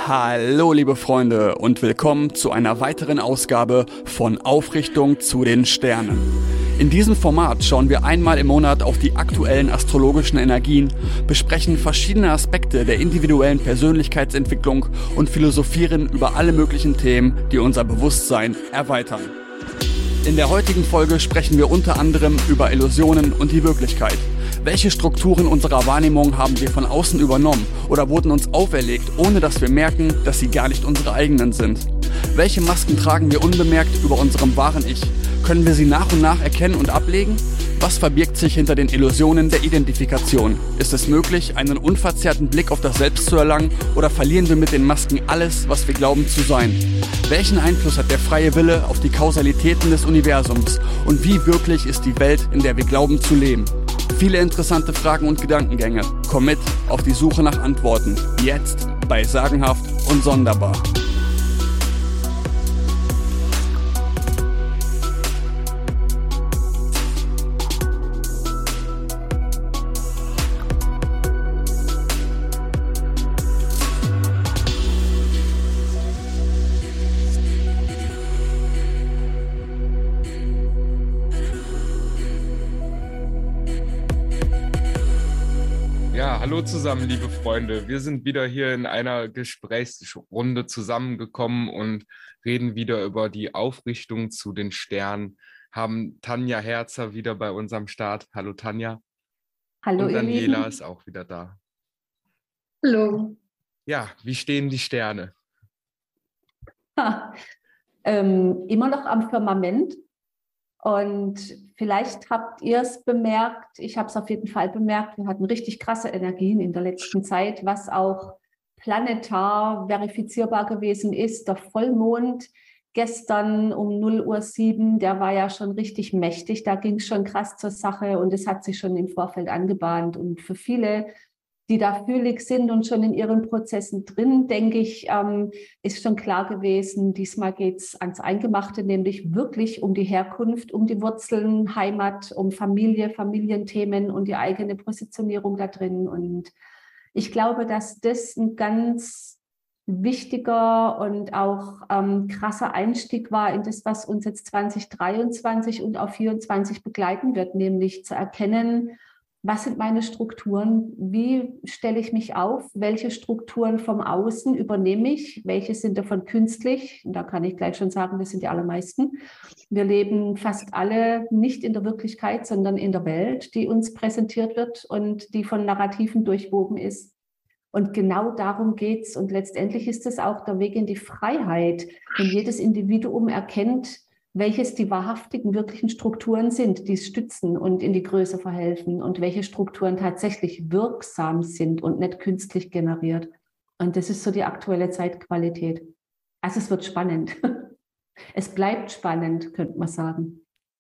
Hallo liebe Freunde und willkommen zu einer weiteren Ausgabe von Aufrichtung zu den Sternen. In diesem Format schauen wir einmal im Monat auf die aktuellen astrologischen Energien, besprechen verschiedene Aspekte der individuellen Persönlichkeitsentwicklung und philosophieren über alle möglichen Themen, die unser Bewusstsein erweitern. In der heutigen Folge sprechen wir unter anderem über Illusionen und die Wirklichkeit. Welche Strukturen unserer Wahrnehmung haben wir von außen übernommen oder wurden uns auferlegt, ohne dass wir merken, dass sie gar nicht unsere eigenen sind? Welche Masken tragen wir unbemerkt über unserem wahren Ich? Können wir sie nach und nach erkennen und ablegen? Was verbirgt sich hinter den Illusionen der Identifikation? Ist es möglich, einen unverzerrten Blick auf das Selbst zu erlangen, oder verlieren wir mit den Masken alles, was wir glauben zu sein? Welchen Einfluss hat der freie Wille auf die Kausalitäten des Universums? Und wie wirklich ist die Welt, in der wir glauben zu leben? Viele interessante Fragen und Gedankengänge. Komm mit auf die Suche nach Antworten. Jetzt bei Sagenhaft und Sonderbar. Ja, hallo zusammen, liebe Freunde. Wir sind wieder hier in einer Gesprächsrunde zusammengekommen und reden wieder über die Aufrichtung zu den Sternen. Haben Tanja Herzer wieder bei uns am Start. Hallo Tanja. Hallo Und ihr Daniela Lieben. ist auch wieder da. Hallo. Ja, wie stehen die Sterne? Immer noch am Firmament. Und vielleicht habt ihr es bemerkt, ich habe es auf jeden Fall bemerkt, wir hatten richtig krasse Energien in der letzten Zeit, was auch planetar verifizierbar gewesen ist. Der Vollmond gestern um 0:07 Uhr, der war ja schon richtig mächtig, da ging es schon krass zur Sache und es hat sich schon im Vorfeld angebahnt. Und für viele, die da fühlig sind und schon in ihren Prozessen drin, denke ich, ist schon klar gewesen, diesmal geht es ans Eingemachte, nämlich wirklich um die Herkunft, um die Wurzeln, Heimat, um Familie, Familienthemen und die eigene Positionierung da drin. Und ich glaube, dass das ein ganz wichtiger und auch krasser Einstieg war in das, was uns jetzt 2023 und auch 2024 begleiten wird, nämlich zu erkennen, was sind meine Strukturen? Wie stelle ich mich auf? Welche Strukturen vom Außen übernehme ich? Welche sind davon künstlich? Da kann ich gleich schon sagen, das sind die allermeisten. Wir leben fast alle nicht in der Wirklichkeit, sondern in der Welt, die uns präsentiert wird und die von Narrativen durchwoben ist. Und genau darum geht es. Und letztendlich ist es auch der Weg in die Freiheit, wenn jedes Individuum erkennt, welches die wahrhaftigen, wirklichen Strukturen sind, die es stützen und in die Größe verhelfen und welche Strukturen tatsächlich wirksam sind und nicht künstlich generiert. Und das ist so die aktuelle Zeitqualität. Also es wird spannend. Es bleibt spannend, könnte man sagen.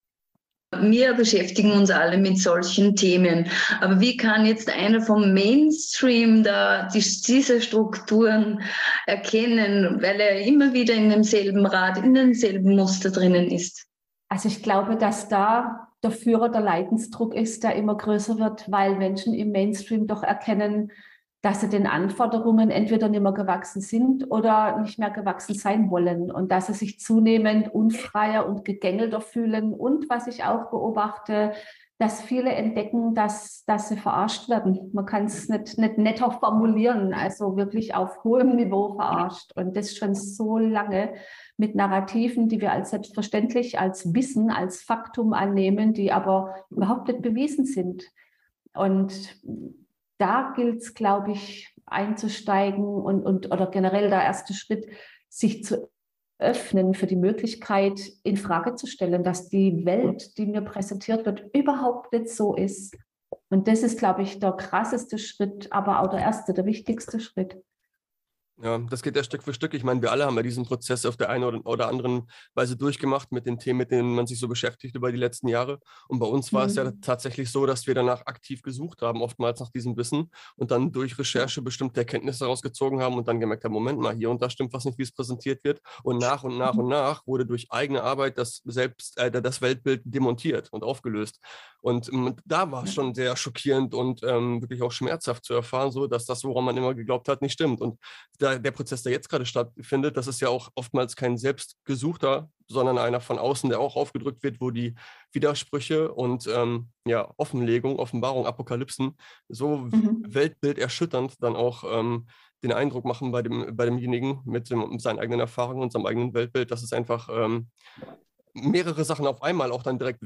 Wir beschäftigen uns alle mit solchen Themen. Aber wie kann jetzt einer vom Mainstream da diese Strukturen erkennen, weil er immer wieder in demselben Rad, in demselben Muster drinnen ist? Also ich glaube, dass da der Führer der Leidensdruck ist, der immer größer wird, weil Menschen im Mainstream doch erkennen, dass sie den Anforderungen entweder nicht mehr gewachsen sind oder nicht mehr gewachsen sein wollen und dass sie sich zunehmend unfreier und gegängelter fühlen. Und was ich auch beobachte, dass viele entdecken, dass sie verarscht werden. Man kann es nicht netter formulieren, also wirklich auf hohem Niveau verarscht. Und das schon so lange mit Narrativen, die wir als selbstverständlich, als Wissen, als Faktum annehmen, die aber überhaupt nicht bewiesen sind. Und da gilt es, glaube ich, einzusteigen oder generell der erste Schritt, sich zu öffnen für die Möglichkeit, in Frage zu stellen, dass die Welt, die mir präsentiert wird, überhaupt nicht so ist. Und das ist, glaube ich, der krasseste Schritt, aber auch der erste, der wichtigste Schritt. Ja, das geht ja Stück für Stück. Ich meine, wir alle haben ja diesen Prozess auf der einen oder anderen Weise durchgemacht mit den Themen, mit denen man sich so beschäftigt über die letzten Jahre. Und bei uns war es ja tatsächlich so, dass wir danach aktiv gesucht haben, oftmals nach diesem Wissen und dann durch Recherche bestimmte Erkenntnisse rausgezogen haben und dann gemerkt haben, Moment mal, hier und da stimmt was nicht, wie es präsentiert wird. Und nach wurde durch eigene Arbeit das Weltbild demontiert und aufgelöst. Und da war es schon sehr schockierend und wirklich auch schmerzhaft zu erfahren, so dass das, woran man immer geglaubt hat, nicht stimmt. Und der Prozess, der jetzt gerade stattfindet, das ist ja auch oftmals kein selbstgesuchter, sondern einer von außen, der auch aufgedrückt wird, wo die Widersprüche und Offenlegung, Offenbarung, Apokalypsen so weltbilderschütternd dann auch den Eindruck machen bei demjenigen mit seinen eigenen Erfahrungen und seinem eigenen Weltbild, dass es einfach mehrere Sachen auf einmal auch dann direkt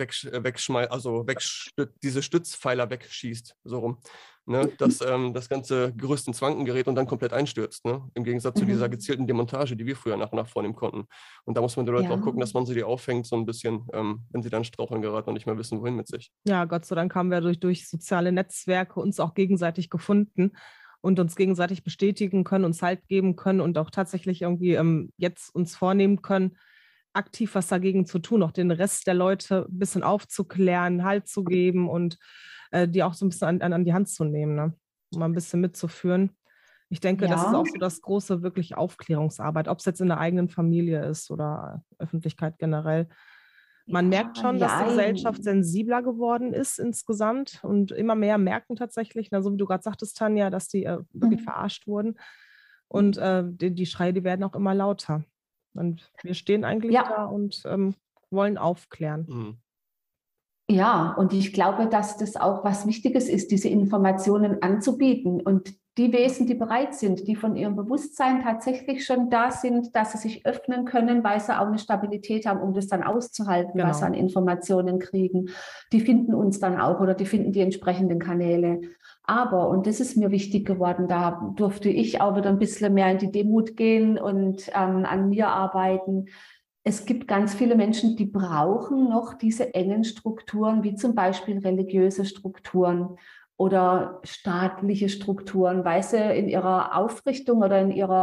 diese Stützpfeiler wegschießt, so rum. Ne? Dass das ganze Gerüst ins Wanken gerät und dann komplett einstürzt. Ne? Im Gegensatz zu dieser gezielten Demontage, die wir früher nach und nach vornehmen konnten. Und da muss man den Leuten auch gucken, dass man sie die aufhängt, so ein bisschen, wenn sie dann straucheln geraten und nicht mehr wissen, wohin mit sich. Ja, Gott sei Dank haben wir durch soziale Netzwerke uns auch gegenseitig gefunden und uns gegenseitig bestätigen können, uns Halt geben können und auch tatsächlich irgendwie jetzt uns vornehmen können, aktiv was dagegen zu tun, auch den Rest der Leute ein bisschen aufzuklären, Halt zu geben und die auch so ein bisschen an die Hand zu nehmen, ne? Um mal ein bisschen mitzuführen. Ich denke, das ist auch so das große wirklich Aufklärungsarbeit, ob es jetzt in der eigenen Familie ist oder Öffentlichkeit generell. Man merkt schon, dass die Gesellschaft sensibler geworden ist insgesamt und immer mehr merken tatsächlich, so wie du gerade sagtest, Tanja, dass die wirklich verarscht wurden und die Schreie, die werden auch immer lauter. Und wir stehen eigentlich da und wollen aufklären. Ja, und ich glaube, dass das auch was Wichtiges ist, diese Informationen anzubieten. Und die Wesen, die bereit sind, die von ihrem Bewusstsein tatsächlich schon da sind, dass sie sich öffnen können, weil sie auch eine Stabilität haben, um das dann auszuhalten, was sie an Informationen kriegen, die finden uns dann auch oder die finden die entsprechenden Kanäle. Aber, und das ist mir wichtig geworden, da durfte ich auch wieder ein bisschen mehr in die Demut gehen und an mir arbeiten. Es gibt ganz viele Menschen, die brauchen noch diese engen Strukturen, wie zum Beispiel religiöse Strukturen oder staatliche Strukturen, weil sie in ihrer Aufrichtung oder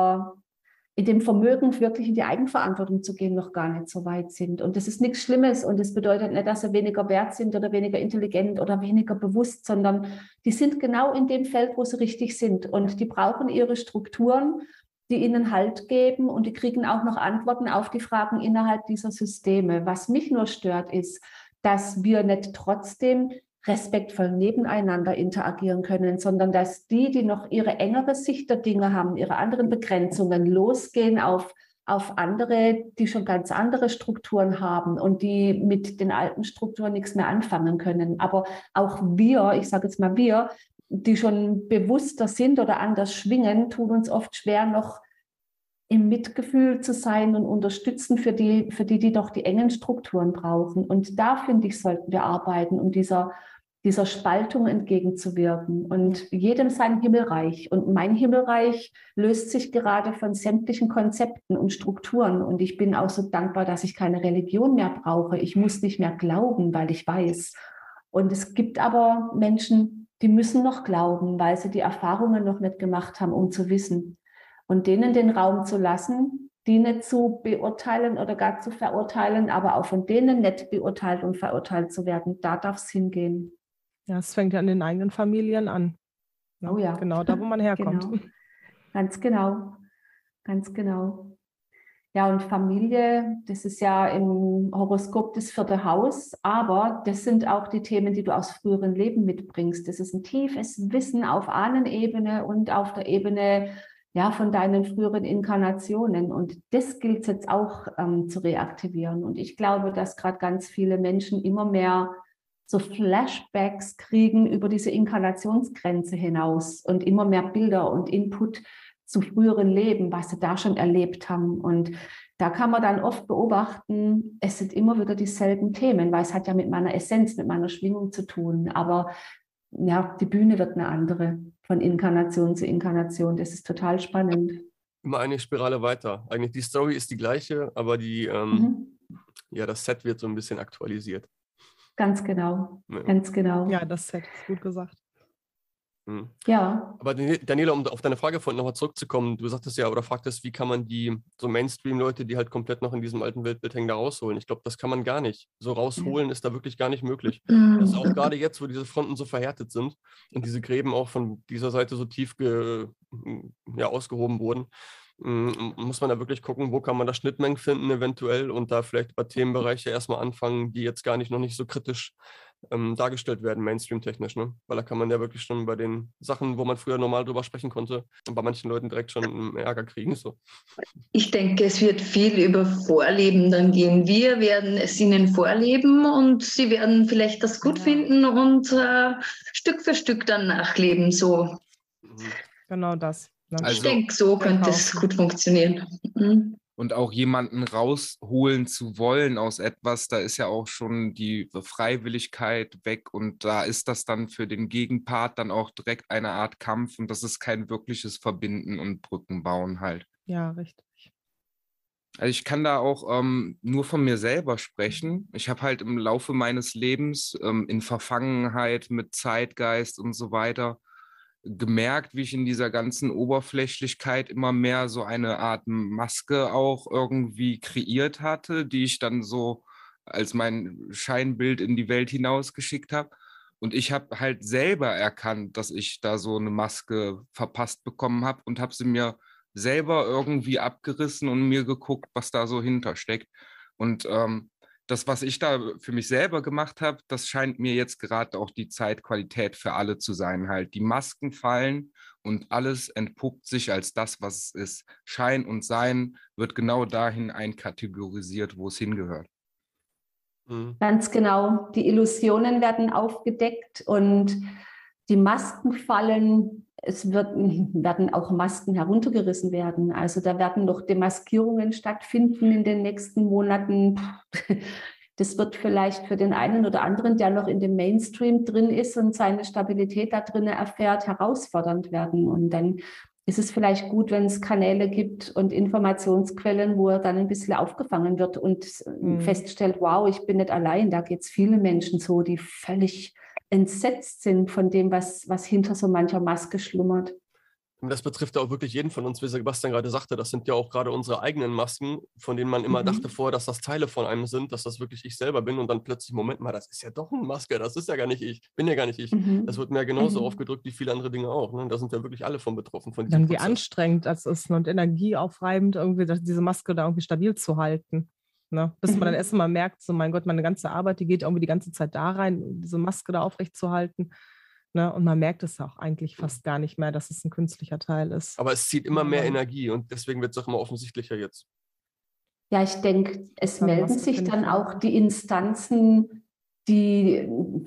in dem Vermögen, wirklich in die Eigenverantwortung zu gehen, noch gar nicht so weit sind. Und das ist nichts Schlimmes und das bedeutet nicht, dass sie weniger wert sind oder weniger intelligent oder weniger bewusst, sondern die sind genau in dem Feld, wo sie richtig sind. Und die brauchen ihre Strukturen, die ihnen Halt geben und die kriegen auch noch Antworten auf die Fragen innerhalb dieser Systeme. Was mich nur stört, ist, dass wir nicht trotzdem respektvoll nebeneinander interagieren können, sondern dass die noch ihre engere Sicht der Dinge haben, ihre anderen Begrenzungen, losgehen auf andere, die schon ganz andere Strukturen haben und die mit den alten Strukturen nichts mehr anfangen können. Aber auch wir, ich sage jetzt mal wir, die schon bewusster sind oder anders schwingen, tun uns oft schwer, noch im Mitgefühl zu sein und unterstützen für die doch die engen Strukturen brauchen. Und da, finde ich, sollten wir arbeiten, um dieser Spaltung entgegenzuwirken. Und jedem sein Himmelreich. Und mein Himmelreich löst sich gerade von sämtlichen Konzepten und Strukturen. Und ich bin auch so dankbar, dass ich keine Religion mehr brauche. Ich muss nicht mehr glauben, weil ich weiß. Und es gibt aber Menschen, die müssen noch glauben, weil sie die Erfahrungen noch nicht gemacht haben, um zu wissen. Und denen den Raum zu lassen, die nicht zu beurteilen oder gar zu verurteilen, aber auch von denen nicht beurteilt und verurteilt zu werden, da darf es hingehen. Ja, es fängt ja in den eigenen Familien an. Ja, oh ja. Genau, da wo man herkommt. Genau. Ganz genau. Ganz genau. Ja, und Familie, das ist ja im Horoskop das 4. Haus, aber das sind auch die Themen, die du aus früheren Leben mitbringst. Das ist ein tiefes Wissen auf Ahnenebene und auf der Ebene von deinen früheren Inkarnationen. Und das gilt es jetzt auch zu reaktivieren. Und ich glaube, dass gerade ganz viele Menschen immer mehr so Flashbacks kriegen über diese Inkarnationsgrenze hinaus und immer mehr Bilder und Input zu früheren Leben, was sie da schon erlebt haben. Und da kann man dann oft beobachten, es sind immer wieder dieselben Themen, weil es hat ja mit meiner Essenz, mit meiner Schwingung zu tun. Aber ja, die Bühne wird eine andere, von Inkarnation zu Inkarnation. Das ist total spannend. Immer eine Spirale weiter. Eigentlich die Story ist die gleiche, aber das Set wird so ein bisschen aktualisiert. Ganz genau, ganz genau. Ja, das Set ist gut gesagt. Ja. Aber Daniela, um auf deine Frage vorhin nochmal zurückzukommen, du sagtest ja oder fragtest, wie kann man die so Mainstream-Leute, die halt komplett noch in diesem alten Weltbild hängen, da rausholen? Ich glaube, das kann man gar nicht. So rausholen ist da wirklich gar nicht möglich. Das ist auch gerade jetzt, wo diese Fronten so verhärtet sind und diese Gräben auch von dieser Seite so tief ausgehoben wurden, muss man da wirklich gucken, wo kann man da Schnittmengen finden eventuell und da vielleicht bei Themenbereiche erstmal anfangen, die jetzt noch nicht so kritisch dargestellt werden, Mainstream-technisch, ne? Weil da kann man ja wirklich schon bei den Sachen, wo man früher normal drüber sprechen konnte, bei manchen Leuten direkt schon Ärger kriegen. So. Ich denke, es wird viel über Vorleben dann gehen. Wir werden es ihnen vorleben und sie werden vielleicht das gut finden und Stück für Stück dann nachleben. So. Genau das. Ne? Also, ich denke, so könnte es gut funktionieren. Mhm. Und auch jemanden rausholen zu wollen aus etwas, da ist ja auch schon die Freiwilligkeit weg und da ist das dann für den Gegenpart dann auch direkt eine Art Kampf und das ist kein wirkliches Verbinden und Brücken bauen halt. Ja, richtig. Also ich kann da auch nur von mir selber sprechen. Ich habe halt im Laufe meines Lebens in Verfangenheit mit Zeitgeist und so weiter gemerkt, wie ich in dieser ganzen Oberflächlichkeit immer mehr so eine Art Maske auch irgendwie kreiert hatte, die ich dann so als mein Scheinbild in die Welt hinausgeschickt habe. Und ich habe halt selber erkannt, dass ich da so eine Maske verpasst bekommen habe und habe sie mir selber irgendwie abgerissen und mir geguckt, was da so hintersteckt. Und das, was ich da für mich selber gemacht habe, das scheint mir jetzt gerade auch die Zeitqualität für alle zu sein. Halt, die Masken fallen und alles entpuppt sich als das, was es ist. Schein und Sein wird genau dahin einkategorisiert, wo es hingehört. Ganz genau. Die Illusionen werden aufgedeckt und die Masken fallen. Werden auch Masken heruntergerissen werden. Also da werden noch Demaskierungen stattfinden in den nächsten Monaten. Das wird vielleicht für den einen oder anderen, der noch in dem Mainstream drin ist und seine Stabilität da drin erfährt, herausfordernd werden. Und dann ist es vielleicht gut, wenn es Kanäle gibt und Informationsquellen, wo er dann ein bisschen aufgefangen wird und feststellt, wow, ich bin nicht allein. Da geht es vielen Menschen so, die völlig entsetzt sind von dem, was hinter so mancher Maske schlummert. Und das betrifft auch wirklich jeden von uns, wie Sebastian gerade sagte. Das sind ja auch gerade unsere eigenen Masken, von denen man immer dachte vorher, dass das Teile von einem sind, dass das wirklich ich selber bin und dann plötzlich, Moment mal, das ist ja doch eine Maske, das ist ja gar nicht ich, bin ja gar nicht ich. Das wird mir genauso aufgedrückt wie viele andere Dinge auch. Ne? Da sind ja wirklich alle von betroffen. Von diesem Dann wie anstrengend das ist und energieaufreibend, irgendwie diese Maske da irgendwie stabil zu halten. Ne? Bis man dann erst mal merkt, so mein Gott, meine ganze Arbeit, die geht irgendwie die ganze Zeit da rein, diese Maske da aufrecht zu halten. Ne? Und man merkt es auch eigentlich fast gar nicht mehr, dass es ein künstlicher Teil ist. Aber es zieht immer mehr Energie und deswegen wird es auch immer offensichtlicher jetzt. Ja, ich denke, es melden sich dann auch die Instanzen, die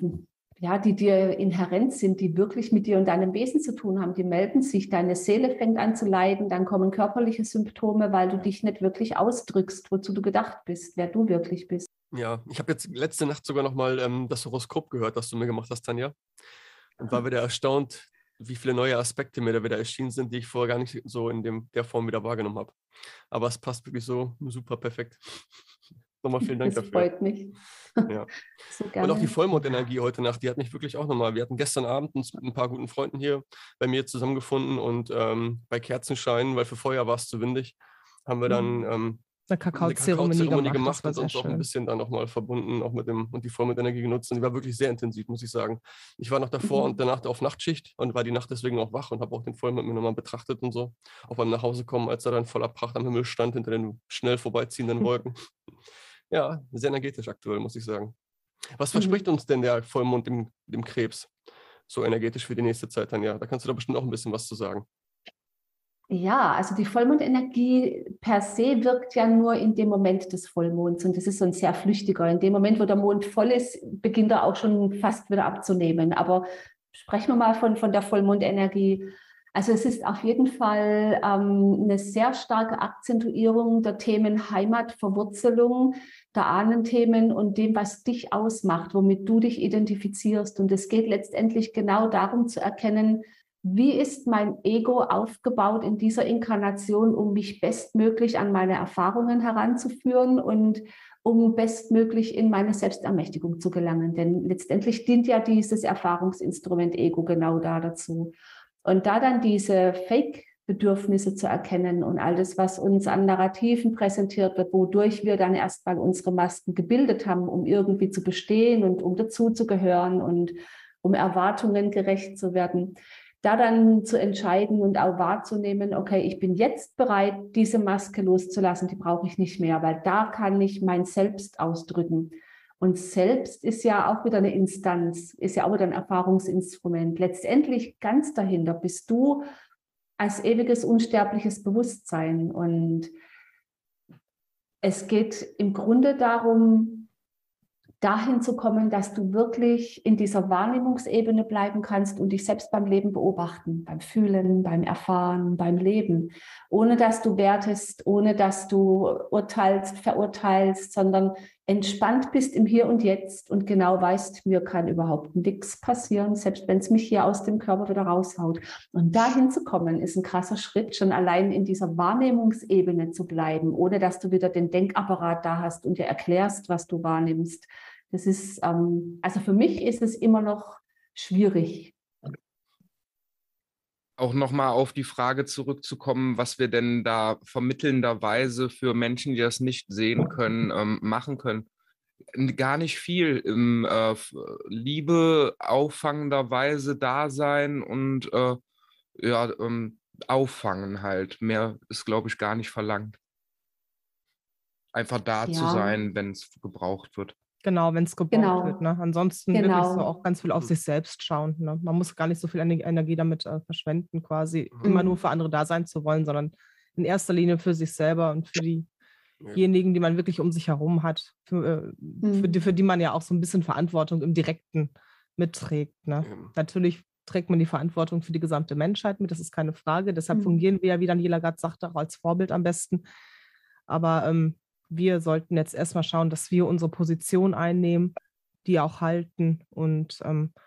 dir inhärent sind, die wirklich mit dir und deinem Wesen zu tun haben, die melden sich, deine Seele fängt an zu leiden, dann kommen körperliche Symptome, weil du dich nicht wirklich ausdrückst, wozu du gedacht bist, wer du wirklich bist. Ja, ich habe jetzt letzte Nacht sogar nochmal das Horoskop gehört, das du mir gemacht hast, Tanja, und war wieder erstaunt, wie viele neue Aspekte mir da wieder erschienen sind, die ich vorher gar nicht so in der Form wieder wahrgenommen habe. Aber es passt wirklich so super perfekt. Nochmal vielen Dank dafür. Das freut mich. Ja. So und auch die Vollmondenergie heute Nacht, die hat mich wirklich auch nochmal, wir hatten gestern Abend uns mit ein paar guten Freunden hier bei mir zusammengefunden und bei Kerzenschein, weil für Feuer war es zu windig, haben wir dann eine Kakaozeremonie gemacht und uns auch ein bisschen dann nochmal verbunden, auch mit und die Vollmondenergie genutzt und die war wirklich sehr intensiv, muss ich sagen. Ich war noch davor und danach auf Nachtschicht und war die Nacht deswegen auch wach und habe auch den Vollmond mir nochmal betrachtet und so. Auch beim Nachhausekommen, als er dann voller Pracht am Himmel stand, hinter den schnell vorbeiziehenden Wolken. Ja, sehr energetisch aktuell, muss ich sagen. Was verspricht uns denn der Vollmond dem Krebs so energetisch für die nächste Zeit dann? Ja, da kannst du da bestimmt auch ein bisschen was zu sagen. Ja, also die Vollmondenergie per se wirkt ja nur in dem Moment des Vollmonds und das ist so ein sehr flüchtiger. In dem Moment, wo der Mond voll ist, beginnt er auch schon fast wieder abzunehmen. Aber sprechen wir mal von der Vollmondenergie. Also es ist auf jeden Fall eine sehr starke Akzentuierung der Themen Heimat, Verwurzelung, der Ahnenthemen und dem, was dich ausmacht, womit du dich identifizierst. Und es geht letztendlich genau darum zu erkennen, wie ist mein Ego aufgebaut in dieser Inkarnation, um mich bestmöglich an meine Erfahrungen heranzuführen und um bestmöglich in meine Selbstermächtigung zu gelangen. Denn letztendlich dient ja dieses Erfahrungsinstrument Ego genau dazu. Und da dann diese Fake-Bedürfnisse zu erkennen und all das, was uns an Narrativen präsentiert wird, wodurch wir dann erstmal unsere Masken gebildet haben, um irgendwie zu bestehen und um dazuzugehören und um Erwartungen gerecht zu werden, da dann zu entscheiden und auch wahrzunehmen, okay, ich bin jetzt bereit, diese Maske loszulassen, die brauche ich nicht mehr, weil da kann ich mein Selbst ausdrücken. Und selbst ist ja auch wieder eine Instanz, ist ja auch wieder ein Erfahrungsinstrument. Letztendlich ganz dahinter bist du als ewiges, unsterbliches Bewusstsein. Und es geht im Grunde darum, dahin zu kommen, dass du wirklich in dieser Wahrnehmungsebene bleiben kannst und dich selbst beim Leben beobachten, beim Fühlen, beim Erfahren, beim Leben, ohne dass du wertest, ohne dass du urteilst, verurteilst, sondern entspannt bist im Hier und Jetzt und genau weißt, mir kann überhaupt nichts passieren, selbst wenn es mich hier aus dem Körper wieder raushaut. Und dahin zu kommen, ist ein krasser Schritt, schon allein in dieser Wahrnehmungsebene zu bleiben, ohne dass du wieder den Denkapparat da hast und dir erklärst, was du wahrnimmst. Das ist, also für mich ist es immer noch schwierig. Auch nochmal auf die Frage zurückzukommen, was wir denn da vermittelnderweise für Menschen, die das nicht sehen können, machen können. Gar nicht viel. Liebe auffangenderweise da sein und auffangen halt. Mehr ist, glaube ich, gar nicht verlangt. Einfach da zu sein, wenn es gebraucht wird. Genau, wenn es gebraucht wird. Ne? Ansonsten wirklich so auch ganz viel auf sich selbst schauen. Ne? Man muss gar nicht so viel Energie damit verschwenden, quasi immer nur für andere da sein zu wollen, sondern in erster Linie für sich selber und für diejenigen, die man wirklich um sich herum hat, für die man ja auch so ein bisschen Verantwortung im Direkten mitträgt. Ne? Natürlich trägt man die Verantwortung für die gesamte Menschheit mit, das ist keine Frage. Deshalb fungieren wir ja, wie Daniela gerade sagte, auch als Vorbild am besten. Aber wir sollten jetzt erstmal schauen, dass wir unsere Position einnehmen, die auch halten und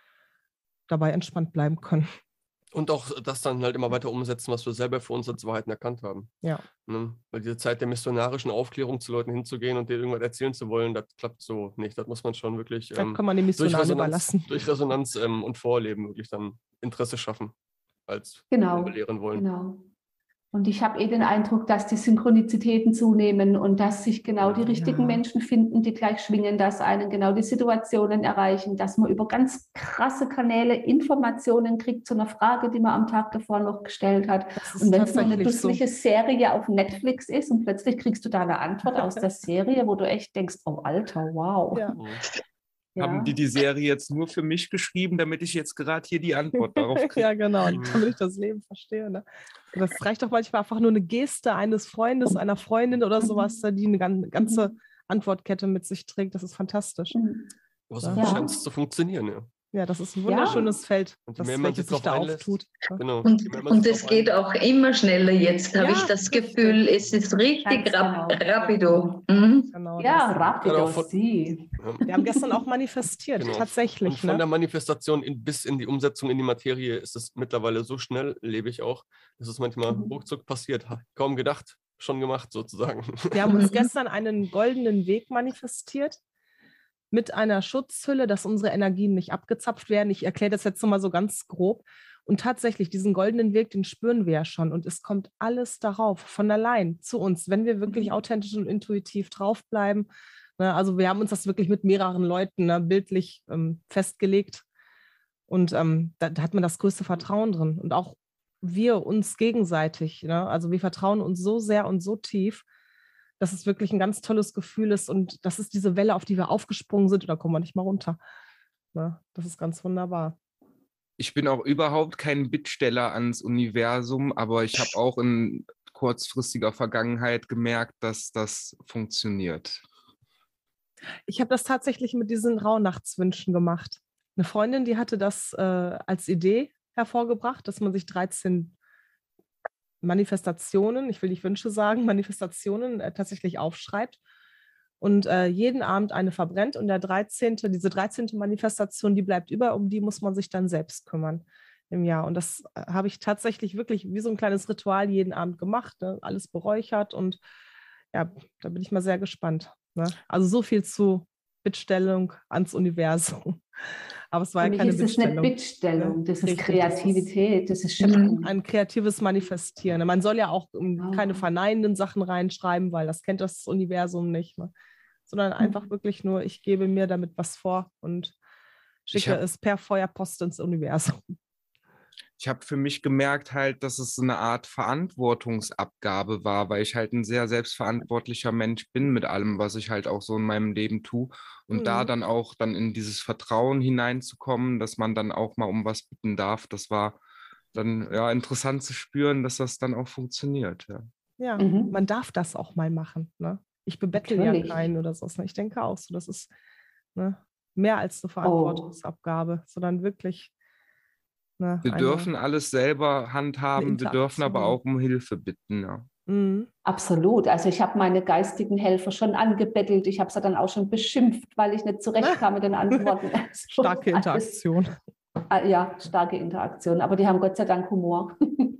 dabei entspannt bleiben können. Und auch das dann halt immer weiter umsetzen, was wir selber für uns als Wahrheiten erkannt haben. Ja. Ne? Weil diese Zeit der missionarischen Aufklärung zu Leuten hinzugehen und denen irgendwas erzählen zu wollen, das klappt so nicht. Das muss man schon wirklich kann man die Missionare überlassen. Durch Resonanz und Vorleben wirklich dann Interesse schaffen, als belehren wollen. Genau. Und ich habe den Eindruck, dass die Synchronizitäten zunehmen und dass sich genau die richtigen Menschen finden, die gleich schwingen, dass einen genau die Situationen erreichen, dass man über ganz krasse Kanäle Informationen kriegt zu einer Frage, die man am Tag davor noch gestellt hat. Und wenn es nur eine dussliche Serie auf Netflix ist und plötzlich kriegst du da eine Antwort aus der Serie, wo du echt denkst, oh Alter, wow. Ja. Haben die Serie jetzt nur für mich geschrieben, damit ich jetzt gerade hier die Antwort darauf kriege? Ja, genau, damit ich das Leben verstehe. Ne? Das reicht doch manchmal einfach nur eine Geste eines Freundes, einer Freundin oder sowas, die eine ganze Antwortkette mit sich trägt. Das ist fantastisch. Aber so scheint es zu funktionieren, ja. Ja, das ist ein wunderschönes Feld, welches sich da auftut. Genau. Und es geht auch immer schneller jetzt, habe ich das Gefühl. Es ist richtig rapido. Genau, rapido, Wir haben gestern auch manifestiert, tatsächlich. Und von der Manifestation bis in die Umsetzung in die Materie ist es mittlerweile so schnelllebig auch, dass es manchmal ruckzuck passiert. Kaum gedacht, schon gemacht sozusagen. Wir haben uns gestern einen goldenen Weg manifestiert, mit einer Schutzhülle, dass unsere Energien nicht abgezapft werden. Ich erkläre das jetzt nochmal so ganz grob. Und tatsächlich, diesen goldenen Weg, den spüren wir ja schon. Und es kommt alles darauf, von allein zu uns, wenn wir wirklich authentisch und intuitiv draufbleiben. Also wir haben uns das wirklich mit mehreren Leuten bildlich festgelegt. Und da hat man das größte Vertrauen drin. Und auch wir uns gegenseitig. Also wir vertrauen uns so sehr und so tief, dass es wirklich ein ganz tolles Gefühl ist und das ist diese Welle, auf die wir aufgesprungen sind und da kommen wir nicht mal runter. Das ist ganz wunderbar. Ich bin auch überhaupt kein Bittsteller ans Universum, aber ich habe auch in kurzfristiger Vergangenheit gemerkt, dass das funktioniert. Ich habe das tatsächlich mit diesen Rauhnachtswünschen gemacht. Eine Freundin, die hatte das als Idee hervorgebracht, dass man sich 13 Manifestationen, ich will nicht Wünsche sagen, Manifestationen tatsächlich aufschreibt und jeden Abend eine verbrennt und diese 13. Manifestation, die bleibt über, um die muss man sich dann selbst kümmern im Jahr. Und das habe ich tatsächlich wirklich wie so ein kleines Ritual jeden Abend gemacht, alles beräuchert und ja, da bin ich mal sehr gespannt. Also so viel zu Bittstellung ans Universum. Aber es war ja keine Bittstellung. Das ist nicht Bittstellung, das ist Kreativität, das ist Schöpfung. Ein kreatives Manifestieren. Man soll ja auch keine verneinenden Sachen reinschreiben, weil das kennt das Universum nicht. Sondern einfach wirklich nur, ich gebe mir damit was vor und schicke es per Feuerpost ins Universum. ich habe für mich gemerkt halt, dass es so eine Art Verantwortungsabgabe war, weil ich halt ein sehr selbstverantwortlicher Mensch bin mit allem, was ich halt auch so in meinem Leben tue. Und da dann auch dann in dieses Vertrauen hineinzukommen, dass man dann auch mal um was bitten darf, das war dann ja interessant zu spüren, dass das dann auch funktioniert. Ja, Ja, Mhm. man darf das auch mal machen. Ne? Ich bebettel ja Natürlich. keinen oder so. Ne? Ich denke auch so, das ist ne, mehr als eine Verantwortungsabgabe, sondern wirklich ne, wir dürfen alles selber handhaben, wir dürfen aber Interaktion. auch um Hilfe bitten. Ja. Absolut. Also ich habe meine geistigen Helfer schon angebettelt. Ich habe sie dann auch schon beschimpft, weil ich nicht zurechtkam mit den Antworten. Also Starke Interaktion. Ja, starke Interaktion. Aber die haben Gott sei Dank Humor.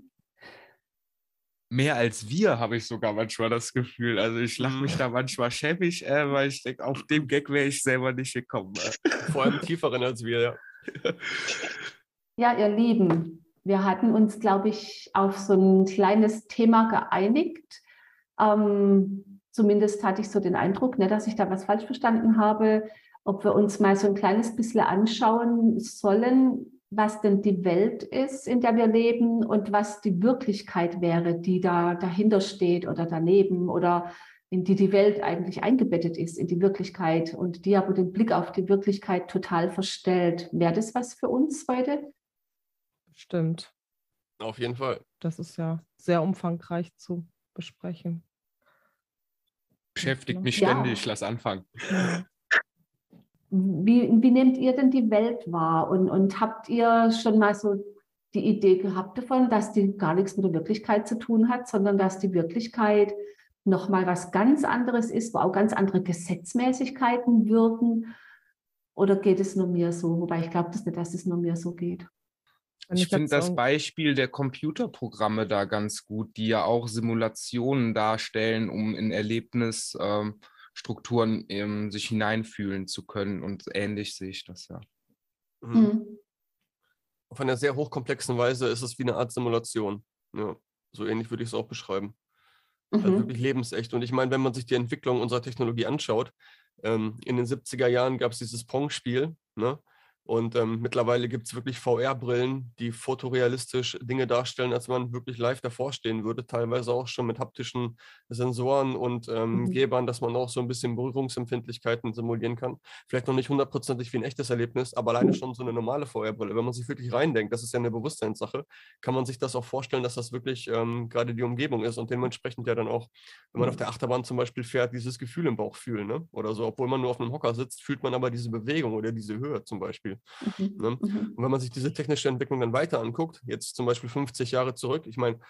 Mehr als wir, habe ich sogar manchmal das Gefühl. Also ich lache mich da manchmal schäbig, weil ich denke, auf dem Gag wäre ich selber nicht gekommen. Vor allem tieferen als wir, ja. Ja, ihr Lieben, wir hatten uns, glaube ich, auf so ein kleines Thema geeinigt. Zumindest hatte ich so den Eindruck, ne, dass ich da was falsch verstanden habe, ob wir uns mal so ein kleines bisschen anschauen sollen, was denn die Welt ist, in der wir leben und was die Wirklichkeit wäre, die da dahinter steht oder daneben oder in die die Welt eigentlich eingebettet ist, in die Wirklichkeit und die aber den Blick auf die Wirklichkeit total verstellt. Wäre das was für uns heute? Stimmt. Auf jeden Fall. Das ist ja sehr umfangreich zu besprechen. Beschäftigt mich Ja. ständig, lass anfangen. Ja. Wie nehmt ihr denn die Welt wahr? Und habt ihr schon mal so die Idee gehabt davon, dass die gar nichts mit der Wirklichkeit zu tun hat, sondern dass die Wirklichkeit nochmal was ganz anderes ist, wo auch ganz andere Gesetzmäßigkeiten wirken? Oder geht es nur mir so? Wobei ich glaube das nicht, dass es nur mir so geht. Ich finde das Beispiel der Computerprogramme da ganz gut, die ja auch Simulationen darstellen, um in Erlebnisstrukturen sich hineinfühlen zu können. Und ähnlich sehe ich das ja. Auf einer sehr hochkomplexen Weise ist es wie eine Art Simulation. Ja, so ähnlich würde ich es auch beschreiben. Also wirklich lebensecht. Und ich meine, wenn man sich die Entwicklung unserer Technologie anschaut, in den 70er Jahren gab es dieses Pong-Spiel, ne? Und mittlerweile gibt es wirklich VR-Brillen, die fotorealistisch Dinge darstellen, als man wirklich live davor stehen würde, teilweise auch schon mit haptischen Sensoren und Gebern, dass man auch so ein bisschen Berührungsempfindlichkeiten simulieren kann. Vielleicht noch nicht hundertprozentig wie ein echtes Erlebnis, aber alleine schon so eine normale VR-Brille. Wenn man sich wirklich reindenkt, das ist ja eine Bewusstseinssache, kann man sich das auch vorstellen, dass das wirklich gerade die Umgebung ist und dementsprechend ja dann auch, wenn man auf der Achterbahn zum Beispiel fährt, dieses Gefühl im Bauch fühlen, ne? Oder so, obwohl man nur auf einem Hocker sitzt, fühlt man aber diese Bewegung oder diese Höhe zum Beispiel. Ne? Und wenn man sich diese technische Entwicklung dann weiter anguckt, jetzt zum Beispiel 50 Jahre zurück, ich meine,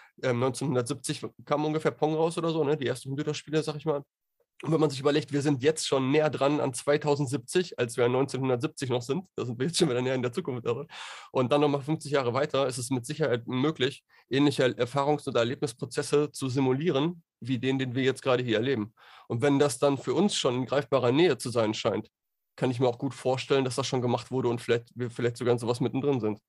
1970 kam ungefähr Pong raus oder so, ne? Die ersten Computerspiele, sag ich mal. Und wenn man sich überlegt, wir sind jetzt schon näher dran an 2070, als wir 1970 noch sind, da sind wir jetzt schon wieder näher in der Zukunft. Und dann nochmal 50 Jahre weiter ist es mit Sicherheit möglich, ähnliche Erfahrungs- oder Erlebnisprozesse zu simulieren, wie den wir jetzt gerade hier erleben. Und wenn das dann für uns schon in greifbarer Nähe zu sein scheint, kann ich mir auch gut vorstellen, dass das schon gemacht wurde und wir vielleicht sogar sowas mittendrin sind.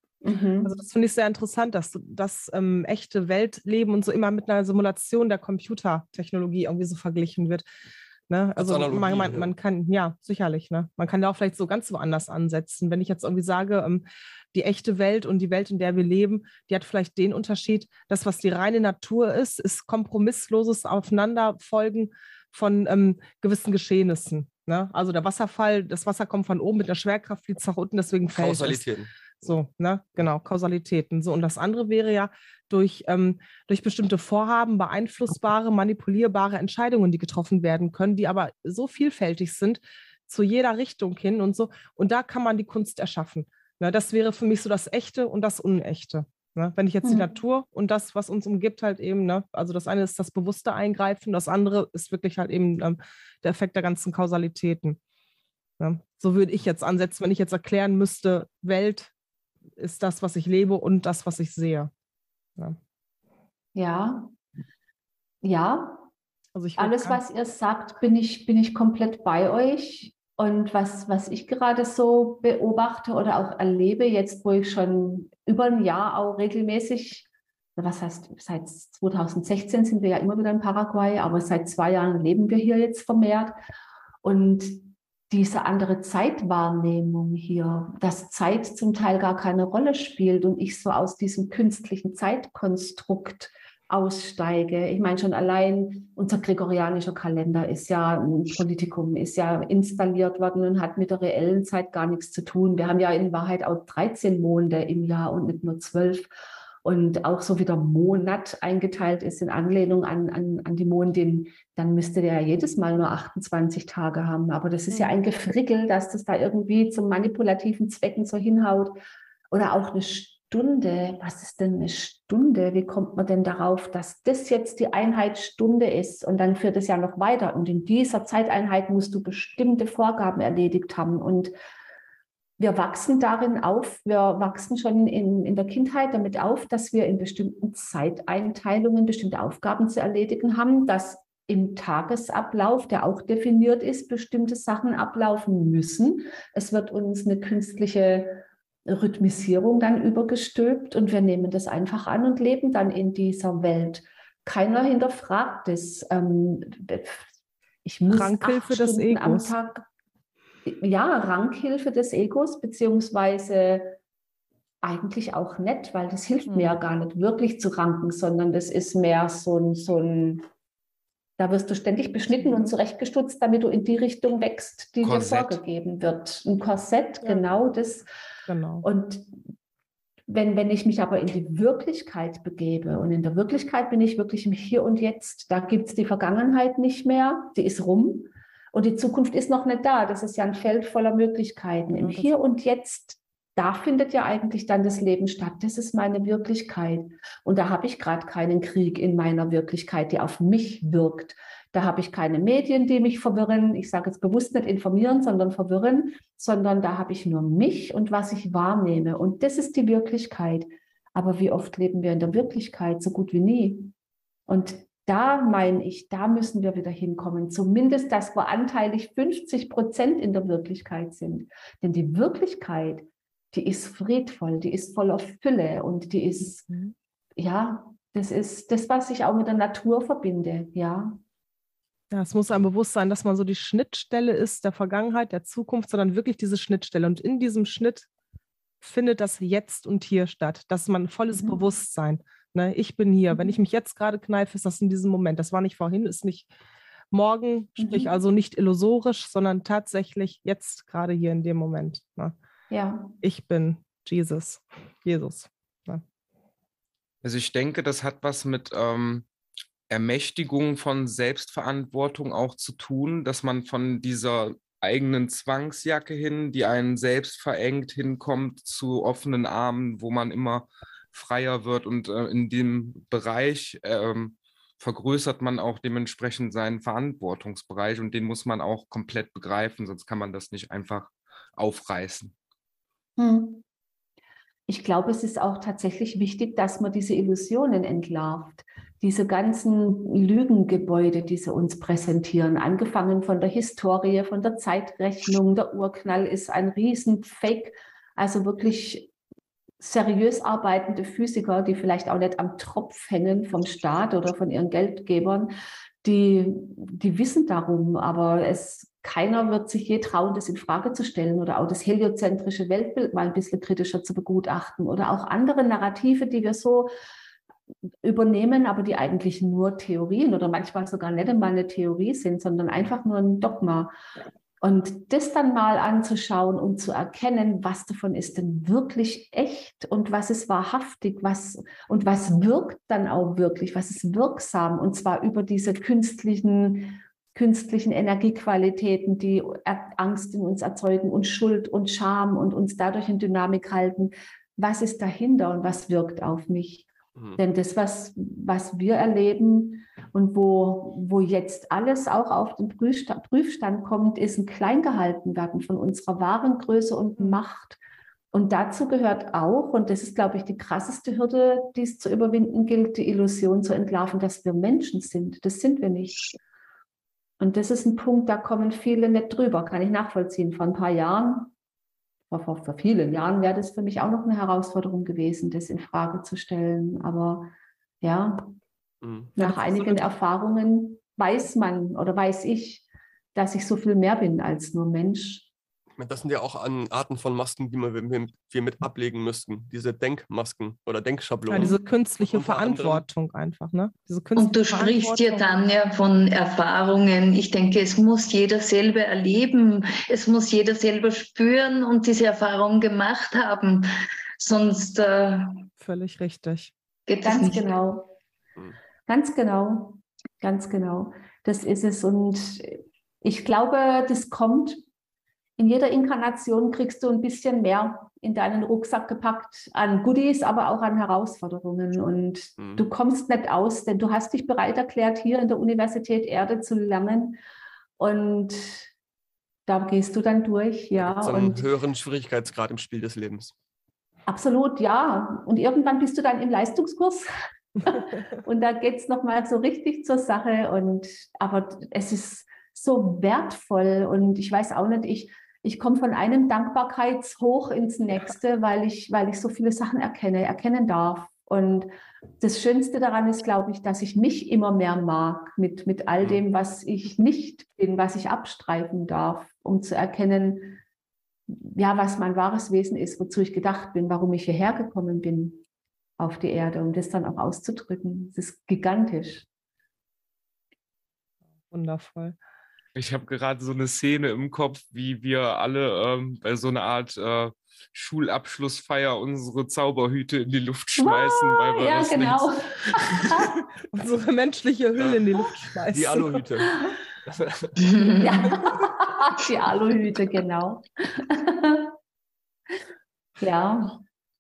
Also das finde ich sehr interessant, dass das echte Weltleben und so immer mit einer Simulation der Computertechnologie irgendwie so verglichen wird. Ne? Also man kann, ja, sicherlich, ne? Man kann da auch vielleicht so ganz woanders ansetzen. Wenn ich jetzt irgendwie sage, die echte Welt und die Welt, in der wir leben, die hat vielleicht den Unterschied, das, was die reine Natur ist kompromissloses Aufeinanderfolgen von gewissen Geschehnissen. Ne? Also der Wasserfall, das Wasser kommt von oben mit der Schwerkraft, fließt nach unten, deswegen fällt es. Kausalitäten. So, ne, genau, Kausalitäten. So, und das andere wäre ja durch bestimmte Vorhaben beeinflussbare, manipulierbare Entscheidungen, die getroffen werden können, die aber so vielfältig sind, zu jeder Richtung hin und so. Und da kann man die Kunst erschaffen. Ne, das wäre für mich so das Echte und das Unechte. Ne? Wenn ich jetzt die Natur und das, was uns umgibt, halt eben, ne, also das eine ist das bewusste Eingreifen, das andere ist wirklich halt eben der Effekt der ganzen Kausalitäten. Ne? So würde ich jetzt ansetzen, wenn ich jetzt erklären müsste, Welt ist das, was ich lebe und das, was ich sehe. Ja. Also Alles, was ihr sagt, bin ich komplett bei euch. Und was ich gerade so beobachte oder auch erlebe, jetzt wo ich schon über ein Jahr auch regelmäßig, was heißt, seit 2016 sind wir ja immer wieder in Paraguay, aber seit 2 Jahren leben wir hier jetzt vermehrt. Und diese andere Zeitwahrnehmung hier, dass Zeit zum Teil gar keine Rolle spielt und ich so aus diesem künstlichen Zeitkonstrukt aussteige. Ich meine, schon allein unser gregorianischer Kalender ist ja ein Politikum, ist ja installiert worden und hat mit der reellen Zeit gar nichts zu tun. Wir haben ja in Wahrheit auch 13 Monde im Jahr und nicht nur 12. Und auch so wie der Monat eingeteilt ist in Anlehnung an die Mondin, dann müsste der ja jedes Mal nur 28 Tage haben. Aber das ist ja ein Gefrickel, dass das da irgendwie zu manipulativen Zwecken so hinhaut. Oder auch eine Stunde. Was ist denn eine Stunde? Wie kommt man denn darauf, dass das jetzt die Einheit Stunde ist? Und dann führt es ja noch weiter. Und in dieser Zeiteinheit musst du bestimmte Vorgaben erledigt haben. Und wir wachsen darin auf, wir wachsen schon in der Kindheit damit auf, dass wir in bestimmten Zeiteinteilungen bestimmte Aufgaben zu erledigen haben, dass im Tagesablauf, der auch definiert ist, bestimmte Sachen ablaufen müssen. Es wird uns eine künstliche Rhythmisierung dann übergestülpt und wir nehmen das einfach an und leben dann in dieser Welt. Keiner hinterfragt es. Ich muss Rankhilfe des Stunden am Egos. Tag... Ja, Rankhilfe des Egos, beziehungsweise eigentlich auch nicht, weil das hilft mir ja gar nicht wirklich zu ranken, sondern das ist mehr so ein da wirst du ständig beschnitten und zurechtgestutzt, damit du in die Richtung wächst, die dir vorgegeben wird. Ein Korsett, genau das. Genau. Und wenn ich mich aber in die Wirklichkeit begebe, und in der Wirklichkeit bin ich wirklich im Hier und Jetzt, da gibt es die Vergangenheit nicht mehr, die ist rum. Und die Zukunft ist noch nicht da. Das ist ja ein Feld voller Möglichkeiten. Im Hier und Jetzt, da findet ja eigentlich dann das Leben statt. Das ist meine Wirklichkeit. Und da habe ich gerade keinen Krieg in meiner Wirklichkeit, die auf mich wirkt. Da habe ich keine Medien, die mich verwirren. Ich sage jetzt bewusst nicht informieren, sondern verwirren, sondern da habe ich nur mich und was ich wahrnehme. Und das ist die Wirklichkeit. Aber wie oft leben wir in der Wirklichkeit? So gut wie nie. Und da meine ich, da müssen wir wieder hinkommen. Zumindest, dass wir anteilig 50% in der Wirklichkeit sind. Denn die Wirklichkeit, die ist friedvoll, die ist voller Fülle und die ist, ja, das ist das, was ich auch mit der Natur verbinde, ja. Ja, es muss einem bewusst sein, dass man so die Schnittstelle ist der Vergangenheit, der Zukunft, sondern wirklich diese Schnittstelle. Und in diesem Schnitt findet das Jetzt und Hier statt, dass man volles Bewusstsein. Ne, ich bin hier. Wenn ich mich jetzt gerade kneife, ist das in diesem Moment. Das war nicht vorhin, ist nicht morgen, sprich also nicht illusorisch, sondern tatsächlich jetzt gerade hier in dem Moment. Ne? Ja. Ich bin Jesus. Ne? Also ich denke, das hat was mit Ermächtigung von Selbstverantwortung auch zu tun, dass man von dieser eigenen Zwangsjacke hin, die einen selbst verengt, hinkommt zu offenen Armen, wo man immer freier wird und in dem Bereich vergrößert man auch dementsprechend seinen Verantwortungsbereich und den muss man auch komplett begreifen, sonst kann man das nicht einfach aufreißen. Ich glaube, es ist auch tatsächlich wichtig, dass man diese Illusionen entlarvt. Diese ganzen Lügengebäude, die sie uns präsentieren, angefangen von der Historie, von der Zeitrechnung, der Urknall ist ein Riesenfake, also wirklich seriös arbeitende Physiker, die vielleicht auch nicht am Tropf hängen vom Staat oder von ihren Geldgebern, die wissen darum, aber keiner wird sich je trauen, das in Frage zu stellen oder auch das heliozentrische Weltbild mal ein bisschen kritischer zu begutachten oder auch andere Narrative, die wir so übernehmen, aber die eigentlich nur Theorien oder manchmal sogar nicht einmal eine Theorie sind, sondern einfach nur ein Dogma. Und das dann mal anzuschauen und zu erkennen, was davon ist denn wirklich echt und was ist wahrhaftig, was wirkt dann auch wirklich, was ist wirksam, und zwar über diese künstlichen Energiequalitäten, die Angst in uns erzeugen und Schuld und Scham und uns dadurch in Dynamik halten. Was ist dahinter und was wirkt auf mich? Denn das, was wir erleben und wo jetzt alles auch auf den Prüfstand kommt, ist ein Kleingehaltenwerden von unserer wahren Größe und Macht. Und dazu gehört auch, und das ist, glaube ich, die krasseste Hürde, die es zu überwinden gilt, die Illusion zu entlarven, dass wir Menschen sind. Das sind wir nicht. Und das ist ein Punkt, da kommen viele nicht drüber, kann ich nachvollziehen. Vor ein paar Jahren, vor vielen Jahren wäre das für mich auch noch eine Herausforderung gewesen, das in Frage zu stellen. Aber ja, nach einigen Erfahrungen weiß man oder weiß ich, dass ich so viel mehr bin als nur Mensch. Das sind ja auch Arten von Masken, die wir mit ablegen müssten. Diese Denkmasken oder Denkschablonen. Ja, diese künstliche Verantwortung einfach, ne? Und du sprichst ja, Tanja, von Erfahrungen. Ich denke, es muss jeder selber erleben. Es muss jeder selber spüren und diese Erfahrung gemacht haben. Sonst völlig richtig. Geht das nicht. Genau. Ganz genau. Ganz genau. Das ist es. Und ich glaube, das kommt. In jeder Inkarnation kriegst du ein bisschen mehr in deinen Rucksack gepackt an Goodies, aber auch an Herausforderungen. Und du kommst nicht aus, denn du hast dich bereit erklärt, hier in der Universität Erde zu lernen. Und da gehst du dann durch. Ja. So einen höheren Schwierigkeitsgrad im Spiel des Lebens. Absolut, ja. Und irgendwann bist du dann im Leistungskurs. Und da geht es nochmal so richtig zur Sache. Aber es ist so wertvoll. Und ich weiß auch nicht, ich komme von einem Dankbarkeitshoch ins nächste, weil ich so viele Sachen erkennen darf. Und das Schönste daran ist, glaube ich, dass ich mich immer mehr mag mit all dem, was ich nicht bin, was ich abstreifen darf, um zu erkennen, ja, was mein wahres Wesen ist, wozu ich gedacht bin, warum ich hierher gekommen bin auf die Erde, um das dann auch auszudrücken. Das ist gigantisch. Wundervoll. Ich habe gerade so eine Szene im Kopf, wie wir alle bei so einer Art Schulabschlussfeier unsere Zauberhüte in die Luft schmeißen. Weil wir ja, genau. Unsere menschliche Hülle in die Luft schmeißen. Die Aluhüte. Ja, die Aluhüte, genau. Ja.